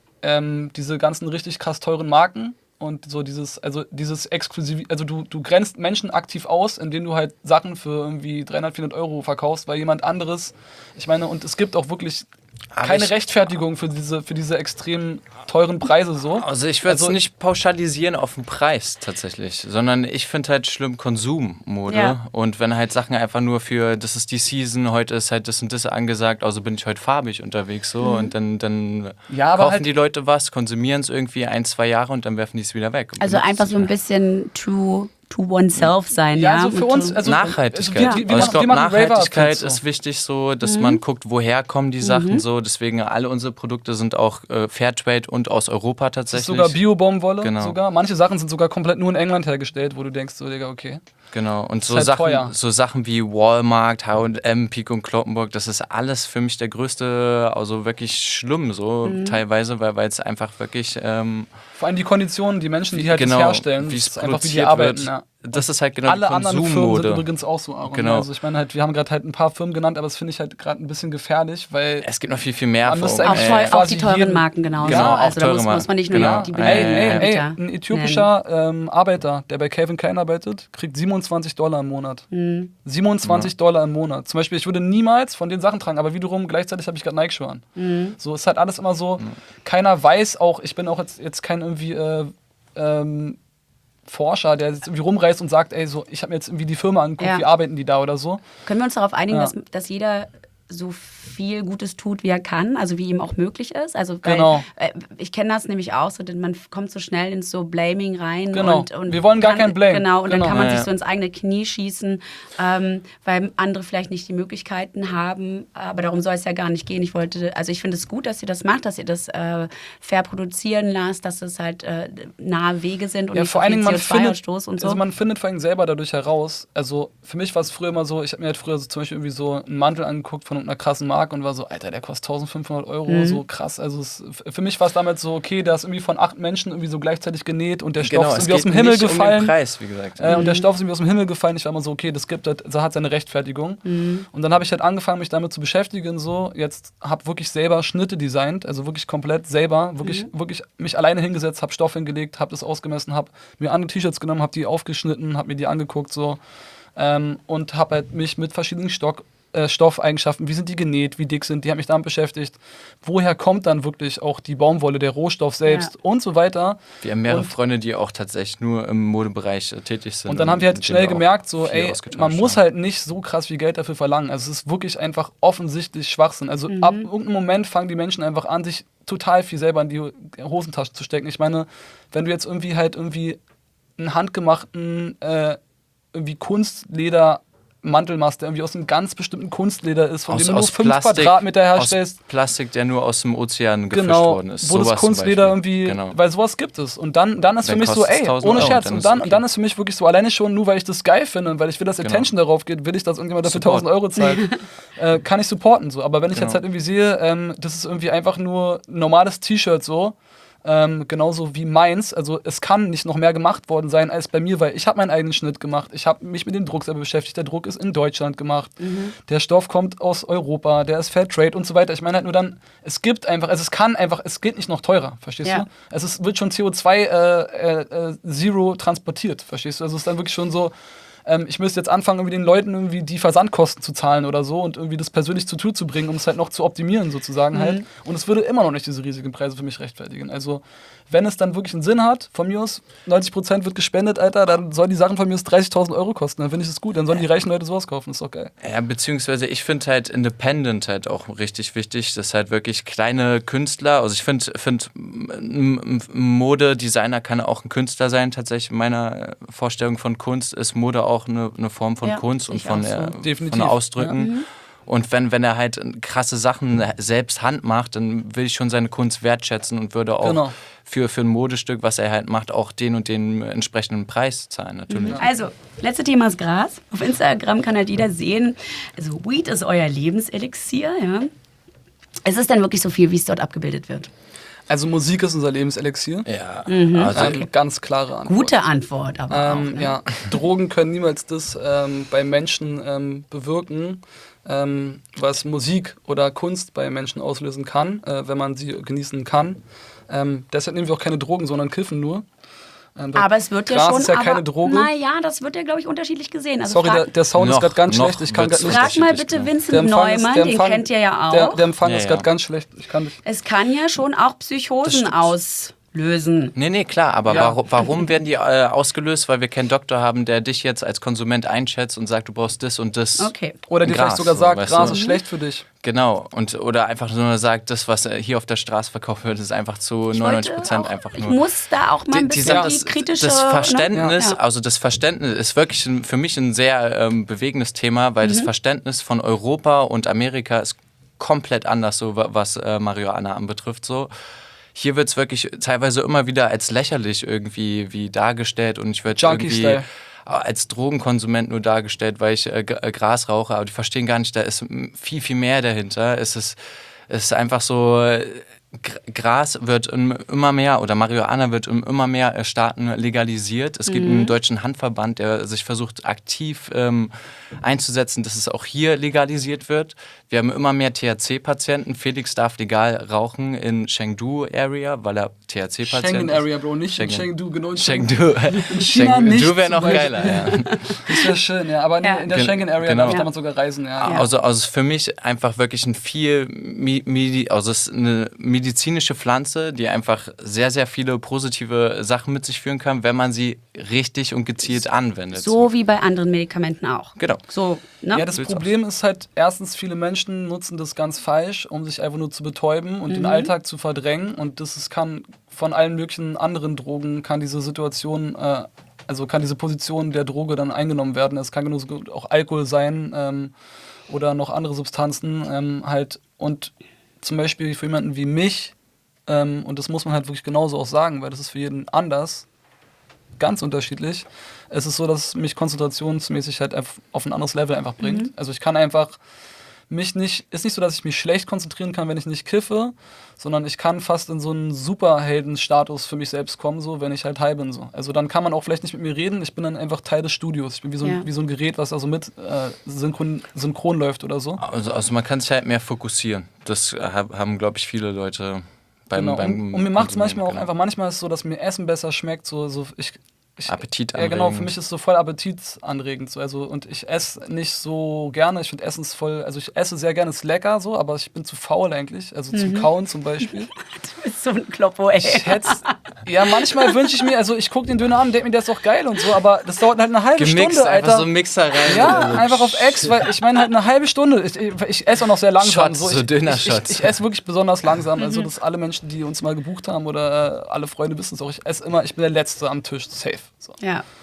ganzen richtig krass teuren Marken und so dieses exklusiv, also du grenzt Menschen aktiv aus, indem du halt Sachen für irgendwie 300, 400 Euro verkaufst, weil jemand anderes, ich meine, und es gibt auch wirklich keine Rechtfertigung für diese extrem teuren Preise so. Also ich würde es nicht pauschalisieren auf den Preis tatsächlich, sondern ich finde halt schlimm Konsummode. Ja. Und wenn halt Sachen einfach nur für, das ist die Season, heute ist halt das und das angesagt, also bin ich heute farbig unterwegs so und dann Ja, aber kaufen halt- die Leute was, konsumieren es irgendwie 1, 2 Jahre und dann werfen die es wieder weg. Und Also benutzen einfach es so ein nicht mehr. bisschen true to oneself sein, ja? also für Und uns, so- also Nachhaltigkeit. Also wir Also ich glaube, machen Raver-Outfits Nachhaltigkeit so. ist wichtig so, dass man guckt, woher kommen die Sachen so. Deswegen alle unsere Produkte sind auch Fairtrade und aus Europa Das ist tatsächlich. sogar Bio-Baumwolle Genau. sogar. Manche Sachen sind sogar komplett nur in England hergestellt, wo du denkst, so, Digga, okay. Genau, und ist halt teuer. so Sachen wie Walmart, H&M, Pico und Kloppenburg, das ist alles für mich der größte, also wirklich schlimm so teilweise, weil es einfach wirklich Vor allem die Konditionen, die Menschen, die halt das genau, herstellen, wie das es ist einfach wie die produziert arbeiten. wird. Ja. Das ist halt genau Alle die anderen Firmen sind Konsummode. übrigens auch so, Aaron. Genau. Also ich meine halt, wir haben gerade halt ein paar Firmen genannt, aber das finde ich halt gerade ein bisschen gefährlich, weil Es gibt noch viel mehr. Man müsste Vor- eigentlich auch quasi die teuren jeden- Marken genauso. Genau, auch also da teure muss man nicht nur Marken. die Genau. ey, Anbieter ein äthiopischer Arbeiter, der bei Calvin Klein arbeitet, kriegt $27 im Monat. $27 im Monat. Zum Beispiel, ich würde niemals von den Sachen tragen, aber wiederum gleichzeitig habe ich gerade Nike-Schuhe an. So ist halt alles immer so, keiner weiß auch, ich bin auch jetzt kein irgendwie Forscher, der jetzt irgendwie rumreist und sagt, ey, so, ich habe mir jetzt irgendwie die Firma angeguckt, Ja. wie arbeiten die da oder so. Können wir uns darauf einigen, Ja. dass jeder so viel Gutes tut, wie er kann, also wie ihm auch möglich ist? Also weil, Genau. Ich kenne das nämlich auch so, denn man kommt so schnell ins so Blaming rein. Genau. Und Wir wollen gar kann, kein Blame. Genau, und Genau. dann kann man Ja, sich ja. so ins eigene Knie schießen, weil andere vielleicht nicht die Möglichkeiten haben. Aber darum soll es ja gar nicht gehen. Ich finde es gut, dass ihr das macht, dass ihr das fair produzieren lasst, dass es halt nahe Wege sind und Ja, nicht vor so allen viel Dingen, man findet, CO2-Ausstoß und so. also man findet vor allem selber dadurch heraus. Also für mich war es früher immer so, ich habe mir halt früher so zum Beispiel irgendwie so einen Mantel angeguckt von irgendeiner krassen Marke und war so, Alter, der kostet 1.500 Euro, so krass. Also für mich war es damals so, okay, der ist irgendwie von 8 Menschen irgendwie so gleichzeitig genäht und der Stoff Genau, ist es irgendwie aus geht dem Himmel nicht um den gefallen. Preis, wie gesagt. Und der Stoff ist irgendwie aus dem Himmel gefallen. Ich war immer so, okay, das hat seine Rechtfertigung. Und dann habe ich halt angefangen, mich damit zu beschäftigen. So, jetzt habe wirklich selber Schnitte designt, also wirklich komplett selber, wirklich mich alleine hingesetzt, habe Stoff hingelegt, habe das ausgemessen, habe mir andere T-Shirts genommen, habe die aufgeschnitten, habe mir die angeguckt so und habe halt mich mit verschiedenen Stoffeigenschaften, wie sind die genäht, wie dick sind, die haben mich damit beschäftigt. Woher kommt dann wirklich auch die Baumwolle, der Rohstoff selbst und so weiter. Wir haben mehrere Und- Freunde, die auch tatsächlich nur im Modebereich tätig sind. Und dann haben wir halt mit denen schnell auch gemerkt, so, viel ey, ausgetauscht man muss haben. halt nicht so krass viel Geld dafür verlangen. Also es ist wirklich einfach offensichtlich Schwachsinn. Also ab irgendeinem Moment fangen die Menschen einfach an, sich total viel selber in die Hosentasche zu stecken. Ich meine, wenn du jetzt irgendwie einen handgemachten irgendwie Kunstleder Mantel machst, der irgendwie aus einem ganz bestimmten Kunstleder ist, von dem du nur aus 5 Plastik, Quadratmeter herstellst. Aus Plastik, der nur aus dem Ozean gefischt Genau, worden ist. wo das Sowas Kunstleder zum Beispiel. irgendwie, Genau. weil sowas gibt es. Und dann ist für Dann mich so, kostet's ey, 1000 ohne Euro, Scherz. dann Und ist dann, okay. und dann ist für mich wirklich so, alleine schon, nur weil ich das geil finde und weil ich will, dass Attention darauf geht, will ich, dass irgendjemand dafür Support. 1000 Euro zahlt. Kann ich supporten so. Aber wenn ich Genau. jetzt halt irgendwie sehe, das ist irgendwie einfach nur ein normales T-Shirt so, genauso wie meins. Also es kann nicht noch mehr gemacht worden sein als bei mir, weil ich habe meinen eigenen Schnitt gemacht. Ich habe mich mit dem Druck selber beschäftigt. Der Druck ist in Deutschland gemacht. Der Stoff kommt aus Europa. Der ist Fairtrade und so weiter. Ich meine halt nur dann, es gibt einfach, also es kann einfach, es geht nicht noch teurer. Verstehst Ja. du? Es wird schon CO2 Zero transportiert. Verstehst du? Also es ist dann wirklich schon so, ich müsste jetzt anfangen, irgendwie den Leuten irgendwie die Versandkosten zu zahlen oder so und irgendwie das persönlich zu Tour zu bringen, um es halt noch zu optimieren sozusagen halt. Und es würde immer noch nicht diese riesigen Preise für mich rechtfertigen. Also wenn es dann wirklich einen Sinn hat, von mir aus 90% wird gespendet, Alter, dann sollen die Sachen von mir aus 30.000 Euro kosten. Dann finde ich das gut. Dann sollen die reichen Leute sowas kaufen. Ist doch geil. Ja, beziehungsweise ich finde halt Independent halt auch richtig wichtig, dass halt wirklich kleine Künstler, also ich finde ein Modedesigner kann auch ein Künstler sein, tatsächlich in meiner Vorstellung von Kunst ist Mode auch eine Form von Ja, Kunst und ich auch so. Definitiv. von Ausdrücken. Und wenn er halt krasse Sachen selbst Hand macht, dann will ich schon seine Kunst wertschätzen und würde auch Genau. für ein Modestück, was er halt macht, auch den und den entsprechenden Preis zahlen, natürlich. Also, letzte Thema ist Gras. Auf Instagram kann halt jeder sehen, also Weed ist euer Lebenselixier, ja. Ist es denn wirklich so viel, wie es dort abgebildet wird? Also Musik ist unser Lebenselixier. Ja, Also ganz klare Antwort. Gute Antwort, aber auch, ne? Ja, Drogen können niemals das bei Menschen bewirken, was Musik oder Kunst bei Menschen auslösen kann, wenn man sie genießen kann. Deshalb nehmen wir auch keine Drogen, sondern kiffen nur. Aber es wird ja Gras schon. ist ja keine Droge. Naja, das wird ja, glaube ich, unterschiedlich gesehen. Also Sorry, der Sound ist Noch- gerade ganz noch schlecht. Ich kann wird's gerade nicht. frag mal unterschiedlich, bitte genau. Vincent Neumann, den kennt ihr ja auch. Der Empfang Ja, ist ja. gerade ganz schlecht. Ich kann nicht. Es kann ja schon auch Psychosen stimmt. auslösen. Nee, klar, aber Ja. warum werden die ausgelöst? Weil wir keinen Doktor haben, der dich jetzt als Konsument einschätzt und sagt, du brauchst das und das. Okay. Oder dir Gras, vielleicht sogar so, sagt, weißt Gras du? ist schlecht für dich. Genau, oder einfach nur sagt, das, was hier auf der Straße verkauft wird, ist einfach zu 99% einfach Ich nur. muss da auch mal ein bisschen Sache die ist, kritische... das Verständnis, ne? Ja. also das Verständnis ist wirklich für mich ein sehr bewegendes Thema, weil das Verständnis von Europa und Amerika ist komplett anders, so was Marihuana anbetrifft. So. Hier wird es wirklich teilweise immer wieder als lächerlich irgendwie wie dargestellt und ich werde irgendwie Junkie-Style. als Drogenkonsument nur dargestellt, weil ich Gras rauche, aber die verstehen gar nicht, da ist viel, viel mehr dahinter. Es ist einfach so, Gras wird immer mehr oder Marihuana wird in immer mehr Staaten legalisiert. Es gibt einen deutschen Handverband, der sich versucht aktiv einzusetzen, dass es auch hier legalisiert wird. Wir haben immer mehr THC-Patienten. Felix darf legal rauchen in Chengdu-Area, weil er THC-Patient ist. Schengen-Area, Bro, nicht Schengen. Chengdu, genau. Chengdu. China nicht Wäre zum noch Beispiel. geiler, ja. Das wäre schön, ja. Aber Ja. in der Schengen-Area Genau. darf ich damals sogar reisen, ja. Also für mich einfach wirklich ein also es ist eine medizinische Pflanze, die einfach sehr, sehr viele positive Sachen mit sich führen kann, wenn man sie richtig und gezielt anwendet. So wie bei anderen Medikamenten auch. Genau. So, ne? Ja, das Problem ist halt, erstens, viele Menschen nutzen das ganz falsch, um sich einfach nur zu betäuben und den Alltag zu verdrängen. Und kann von allen möglichen anderen Drogen, kann diese Situation, kann diese Position der Droge dann eingenommen werden. Es kann genauso gut auch Alkohol sein oder noch andere Substanzen halt. Und zum Beispiel für jemanden wie mich, und das muss man halt wirklich genauso auch sagen, weil das ist für jeden anders, ganz unterschiedlich. Es ist so, dass mich konzentrationsmäßig halt auf ein anderes Level einfach bringt. Also ich kann einfach ist nicht so, dass ich mich schlecht konzentrieren kann, wenn ich nicht kiffe, sondern ich kann fast in so einen Superhelden-Status für mich selbst kommen, so, wenn ich halt high bin. So. Also dann kann man auch vielleicht nicht mit mir reden, ich bin dann einfach Teil des Studios. Ich bin wie so ein Gerät, was also mit synchron läuft oder so. Also man kann sich halt mehr fokussieren. Das haben, glaube ich, viele Leute beim Genau. Und mir macht es manchmal auch Konsumieren, einfach, manchmal ist es so, dass mir Essen besser schmeckt, Appetit Ja, genau, für anregen. mich ist es so voll appetitanregend. So. Also, und ich esse nicht so gerne. Ich finde Essen ist voll. Also, ich esse sehr gerne, ist lecker so, aber ich bin zu faul eigentlich. Also, zum Kauen zum Beispiel. Du bist so ein Kloppo, ey. Ja, manchmal wünsche ich mir, also, ich gucke den Döner an und denke mir, der ist doch geil und so, aber das dauert halt eine halbe Gemixt, Stunde, einfach Alter. so einen Mixer rein. Ja, einfach auf Ex, weil ich meine halt eine halbe Stunde. Ich esse auch noch sehr langsam. Shots, so Döner-Shots. Ich esse wirklich besonders langsam. Also, dass alle Menschen, die uns mal gebucht haben oder alle Freunde wissen es auch, ich bin der Letzte am Tisch, safe. So. Ja.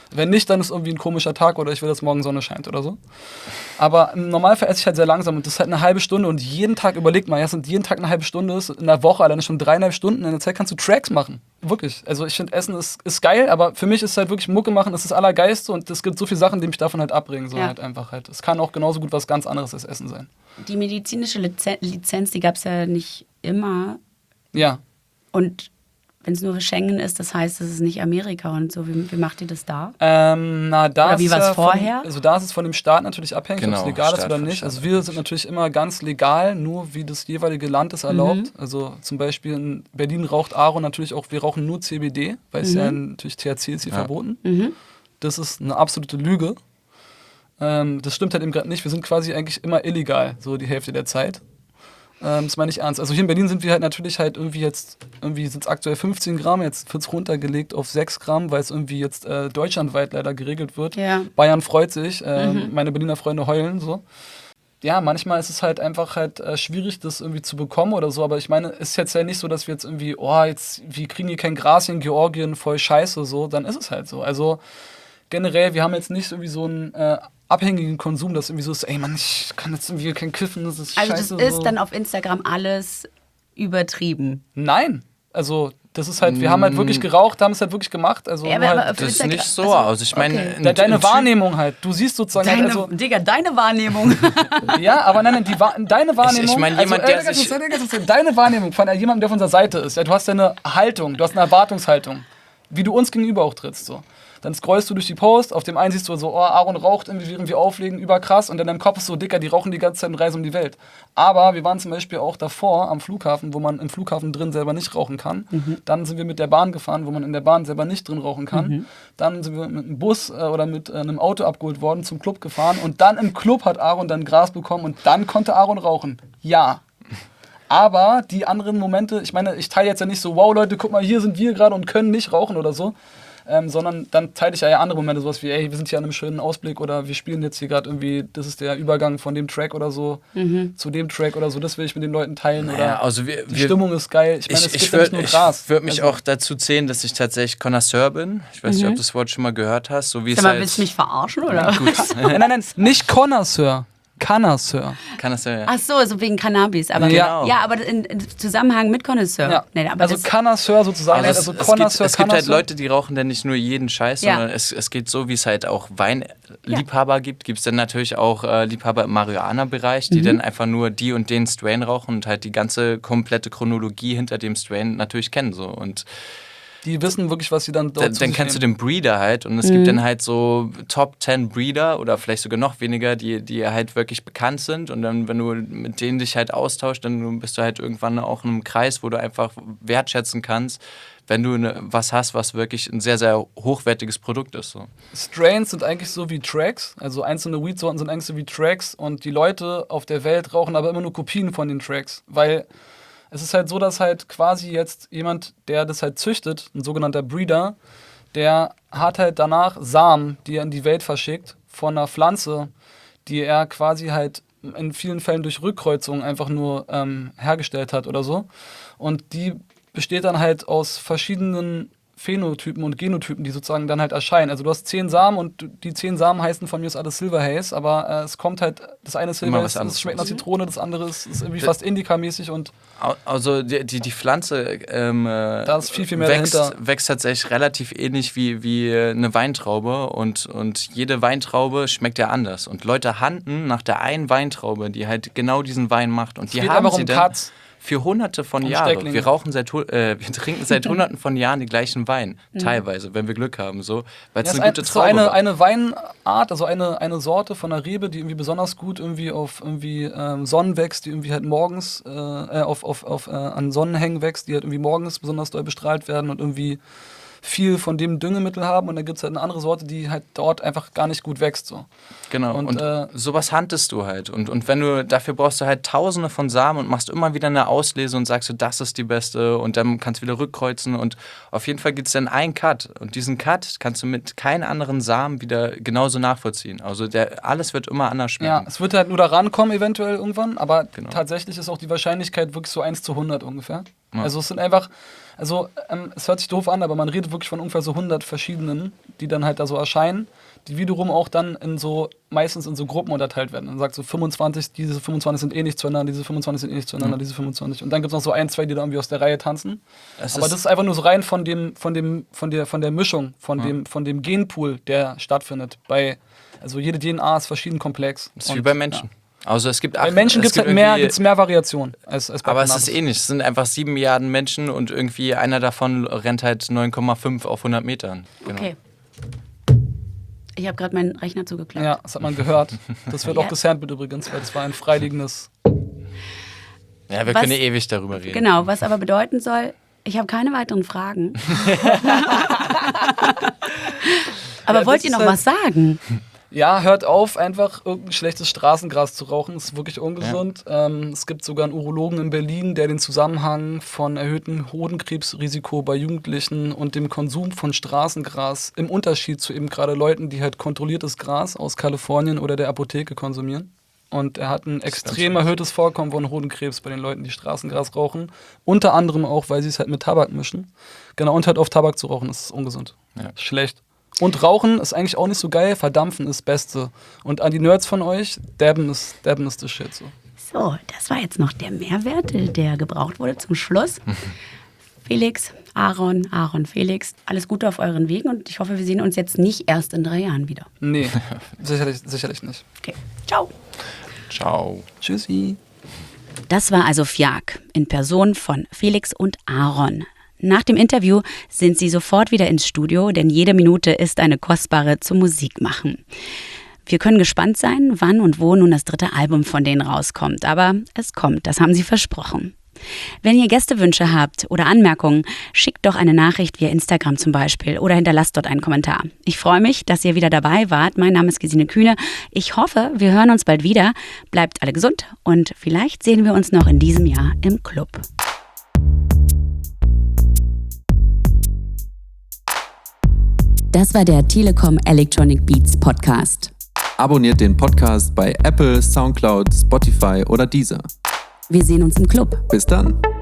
Wenn nicht, dann ist irgendwie ein komischer Tag oder ich will, dass morgen Sonne scheint oder so. Aber im Normalfall esse ich halt sehr langsam und das ist halt eine halbe Stunde und jeden Tag, überleg mal, ja, sind jeden Tag eine halbe Stunde, ist in der Woche alleine schon 3,5 Stunden, in der Zeit kannst du Tracks machen. Wirklich. Also ich finde, Essen ist geil, aber für mich ist halt wirklich Mucke machen, das ist das Allergeilste und es gibt so viele Sachen, die mich davon halt abbringen. So halt einfach halt. Es kann auch genauso gut was ganz anderes als Essen sein. Die medizinische Lizenz, die gab es ja nicht immer. Ja. Und wenn es nur Schengen ist, das heißt, es ist nicht Amerika und so. Wie macht ihr das da? Da oder wie war es vorher? Da ist es von dem Staat natürlich abhängig, ob es legal ist oder nicht. Staat. Also wir sind natürlich immer ganz legal, nur wie das jeweilige Land es erlaubt. Also zum Beispiel in Berlin raucht Aaron natürlich auch, wir rauchen nur CBD, weil es ja natürlich THC ist hier verboten. Das ist eine absolute Lüge. Das stimmt halt eben gerade nicht. Wir sind quasi eigentlich immer illegal, so die Hälfte der Zeit. Das meine ich ernst. Also hier in Berlin sind wir halt natürlich halt irgendwie sind es aktuell 15 Gramm, jetzt wird es runtergelegt auf 6 Gramm, weil es irgendwie jetzt deutschlandweit leider geregelt wird. Ja. Bayern freut sich, meine Berliner Freunde heulen so. Ja, manchmal ist es halt einfach halt schwierig, das irgendwie zu bekommen oder so, aber ich meine, es ist jetzt ja nicht so, dass wir jetzt irgendwie, wir kriegen hier kein Gras hier in Georgien, voll scheiße, so, dann ist es halt so. Also generell, wir haben jetzt nicht irgendwie so einen abhängigen Konsum, das irgendwie so ist, ey Mann, ich kann jetzt irgendwie kein Kiffen, das ist scheiße. Also das ist so. dann auf Instagram alles übertrieben. Nein, also das ist halt, wir haben halt wirklich geraucht, haben es halt wirklich gemacht. Also Ja, nur aber halt, auf Das ist Instagram- nicht so also, aus. Ich meine, okay. deine Wahrnehmung halt. Du siehst sozusagen halt, Deine Wahrnehmung. ja, aber nein, deine Wahrnehmung. Ich meine, jemand, der sich... Deine Wahrnehmung von jemandem, der auf unserer Seite ist. Ja, du hast ja eine Haltung, du hast eine Erwartungshaltung, wie du uns gegenüber auch trittst. So. Dann scrollst du durch die Post, auf dem einen siehst du so, Aaron raucht irgendwie, während wir auflegen, überkrass. Und in deinem Kopf ist so, Dicker, die rauchen die ganze Zeit und reisen um die Welt. Aber wir waren zum Beispiel auch davor am Flughafen, wo man im Flughafen drin selber nicht rauchen kann. Dann sind wir mit der Bahn gefahren, wo man in der Bahn selber nicht drin rauchen kann. Dann sind wir mit einem Bus oder mit einem Auto abgeholt worden, zum Club gefahren. Und dann im Club hat Aaron dann Gras bekommen und dann konnte Aaron rauchen. Ja. Aber die anderen Momente, ich meine, ich teile jetzt ja nicht so, wow Leute, guck mal, hier sind wir gerade und können nicht rauchen oder so. Sondern dann teile ich ja andere Momente, sowas wie, ey, wir sind hier an einem schönen Ausblick oder wir spielen jetzt hier gerade irgendwie, das ist der Übergang von dem Track oder so zu dem Track oder so, das will ich mit den Leuten teilen. Oder also die Stimmung ist geil. Ich meine, es gibt ja nicht nur Gras. Ich würde mich auch dazu zählen, dass ich tatsächlich Connoisseur bin. Ich weiß nicht, ob du das Wort schon mal gehört hast. So wie Sag es mal, halt willst du mich verarschen, oder? gut. Nein, nicht Connoisseur. Connoisseur. Connoisseur, ja. Ach so wegen Cannabis. Aber, Ja. ja, aber in Zusammenhang mit Connoisseur. Ja. Nee, aber Also das, Connoisseur sozusagen. Also es gibt halt Leute, die rauchen dann nicht nur jeden Scheiß, Ja. sondern es geht so, wie es halt auch Weinliebhaber gibt es dann natürlich auch Liebhaber im Marihuana-Bereich, die dann einfach nur die und den Strain rauchen und halt die ganze komplette Chronologie hinter dem Strain natürlich kennen. So. Und die wissen wirklich, was sie dann dort dann kennst du den Breeder halt und es gibt dann halt so Top 10 Breeder oder vielleicht sogar noch weniger, die halt wirklich bekannt sind und dann, wenn du mit denen dich halt austauschst, dann bist du halt irgendwann auch in einem Kreis, wo du einfach wertschätzen kannst, wenn du was hast, was wirklich ein sehr, sehr hochwertiges Produkt ist. So. Strains sind eigentlich so wie Tracks, also einzelne Weed-Sorten sind eigentlich so wie Tracks und die Leute auf der Welt rauchen aber immer nur Kopien von den Tracks, weil es ist halt so, dass halt quasi jetzt jemand, der das halt züchtet, ein sogenannter Breeder, der hat halt danach Samen, die er in die Welt verschickt, von einer Pflanze, die er quasi halt in vielen Fällen durch Rückkreuzungen einfach nur hergestellt hat oder so. Und die besteht dann halt aus verschiedenen Phänotypen und Genotypen, die sozusagen dann halt erscheinen. Also du hast 10 Samen und die 10 Samen heißen von mir ist alles Silver Haze, aber es kommt halt, das eine Silver Haze, das schmeckt nach Zitrone, das andere ist irgendwie fast Indica-mäßig und also die Pflanze da ist viel mehr dahinter. Wächst tatsächlich relativ ähnlich wie eine Weintraube und jede Weintraube schmeckt ja anders. Und Leute handeln nach der einen Weintraube, die halt genau diesen Wein macht. Und die haben sie dann für hunderte von Jahren. Wir trinken seit hunderten von Jahren die gleichen Wein, teilweise, wenn wir Glück haben, so, weil es eine gute Traube war. Eine Weinart, also eine Sorte von einer Rebe, die irgendwie besonders gut irgendwie auf irgendwie Sonnen wächst, die irgendwie halt morgens an Sonnenhängen wächst, die halt irgendwie morgens besonders doll bestrahlt werden und irgendwie viel von dem Düngemittel haben und dann gibt es halt eine andere Sorte, die halt dort einfach gar nicht gut wächst. So. Genau, und sowas handest du halt. Und wenn du, dafür brauchst du halt tausende von Samen und machst immer wieder eine Auslese und sagst du, das ist die beste und dann kannst du wieder rückkreuzen und auf jeden Fall gibt es dann einen Cut und diesen Cut kannst du mit keinen anderen Samen wieder genauso nachvollziehen. Also alles wird immer anders schmecken. Ja, es wird halt nur da rankommen eventuell irgendwann, aber tatsächlich ist auch die Wahrscheinlichkeit wirklich so 1:100 ungefähr. Ja. Also es sind einfach, es hört sich doof an, aber man redet wirklich von ungefähr so 100 verschiedenen, die dann halt da so erscheinen, die wiederum auch dann meistens in so Gruppen unterteilt werden. Man sagt so 25, diese 25 sind eh nicht zueinander, diese 25 sind eh nicht zueinander, diese 25. Und dann gibt es noch so 1, 2, die da irgendwie aus der Reihe tanzen. Aber das ist einfach nur so rein von der Mischung, von dem Genpool, der stattfindet. Also jede DNA ist verschieden komplex. Das ist wie bei Menschen. Ja. Also es gibt bei Menschen gibt es mehr Variation als bei aber Cannabis. Es ist ähnlich. Es sind einfach 7 Milliarden Menschen und irgendwie einer davon rennt halt 9,5 auf 100 Metern. Genau. Okay. Ich habe gerade meinen Rechner zugeklappt. Ja, das hat man gehört. Das wird auch gesampelt übrigens, weil das war ein freiliegendes. Ja, wir können ja ewig darüber reden. Genau, was aber bedeuten soll, ich habe keine weiteren Fragen. Aber Ja, wollt ihr noch was sagen? Ja, hört auf, einfach irgendein schlechtes Straßengras zu rauchen. Das ist wirklich ungesund. Ja. Es gibt sogar einen Urologen in Berlin, der den Zusammenhang von erhöhtem Hodenkrebsrisiko bei Jugendlichen und dem Konsum von Straßengras im Unterschied zu eben gerade Leuten, die halt kontrolliertes Gras aus Kalifornien oder der Apotheke konsumieren. Und er hat ein extrem erhöhtes Vorkommen von Hodenkrebs bei den Leuten, die Straßengras rauchen. Unter anderem auch, weil sie es halt mit Tabak mischen. Genau, und halt auf Tabak zu rauchen, das ist ungesund. Ja. Schlecht. Und Rauchen ist eigentlich auch nicht so geil, Verdampfen ist das Beste. Und an die Nerds von euch, Dabben ist the shit. So, das war jetzt noch der Mehrwert, der gebraucht wurde zum Schluss. Felix, Aaron, Felix, alles Gute auf euren Wegen und ich hoffe, wir sehen uns jetzt nicht erst in 3 Jahren wieder. Nee, sicherlich nicht. Okay, ciao. Ciao. Tschüssi. Das war also Fjak in Person von Felix und Aaron. Nach dem Interview sind sie sofort wieder ins Studio, denn jede Minute ist eine kostbare zum Musikmachen. Wir können gespannt sein, wann und wo nun das 3. Album von denen rauskommt. Aber es kommt, das haben sie versprochen. Wenn ihr Gästewünsche habt oder Anmerkungen, schickt doch eine Nachricht via Instagram zum Beispiel oder hinterlasst dort einen Kommentar. Ich freue mich, dass ihr wieder dabei wart. Mein Name ist Gesine Kühne. Ich hoffe, wir hören uns bald wieder. Bleibt alle gesund und vielleicht sehen wir uns noch in diesem Jahr im Club. Das war der Telekom Electronic Beats Podcast. Abonniert den Podcast bei Apple, Soundcloud, Spotify oder Deezer. Wir sehen uns im Club. Bis dann.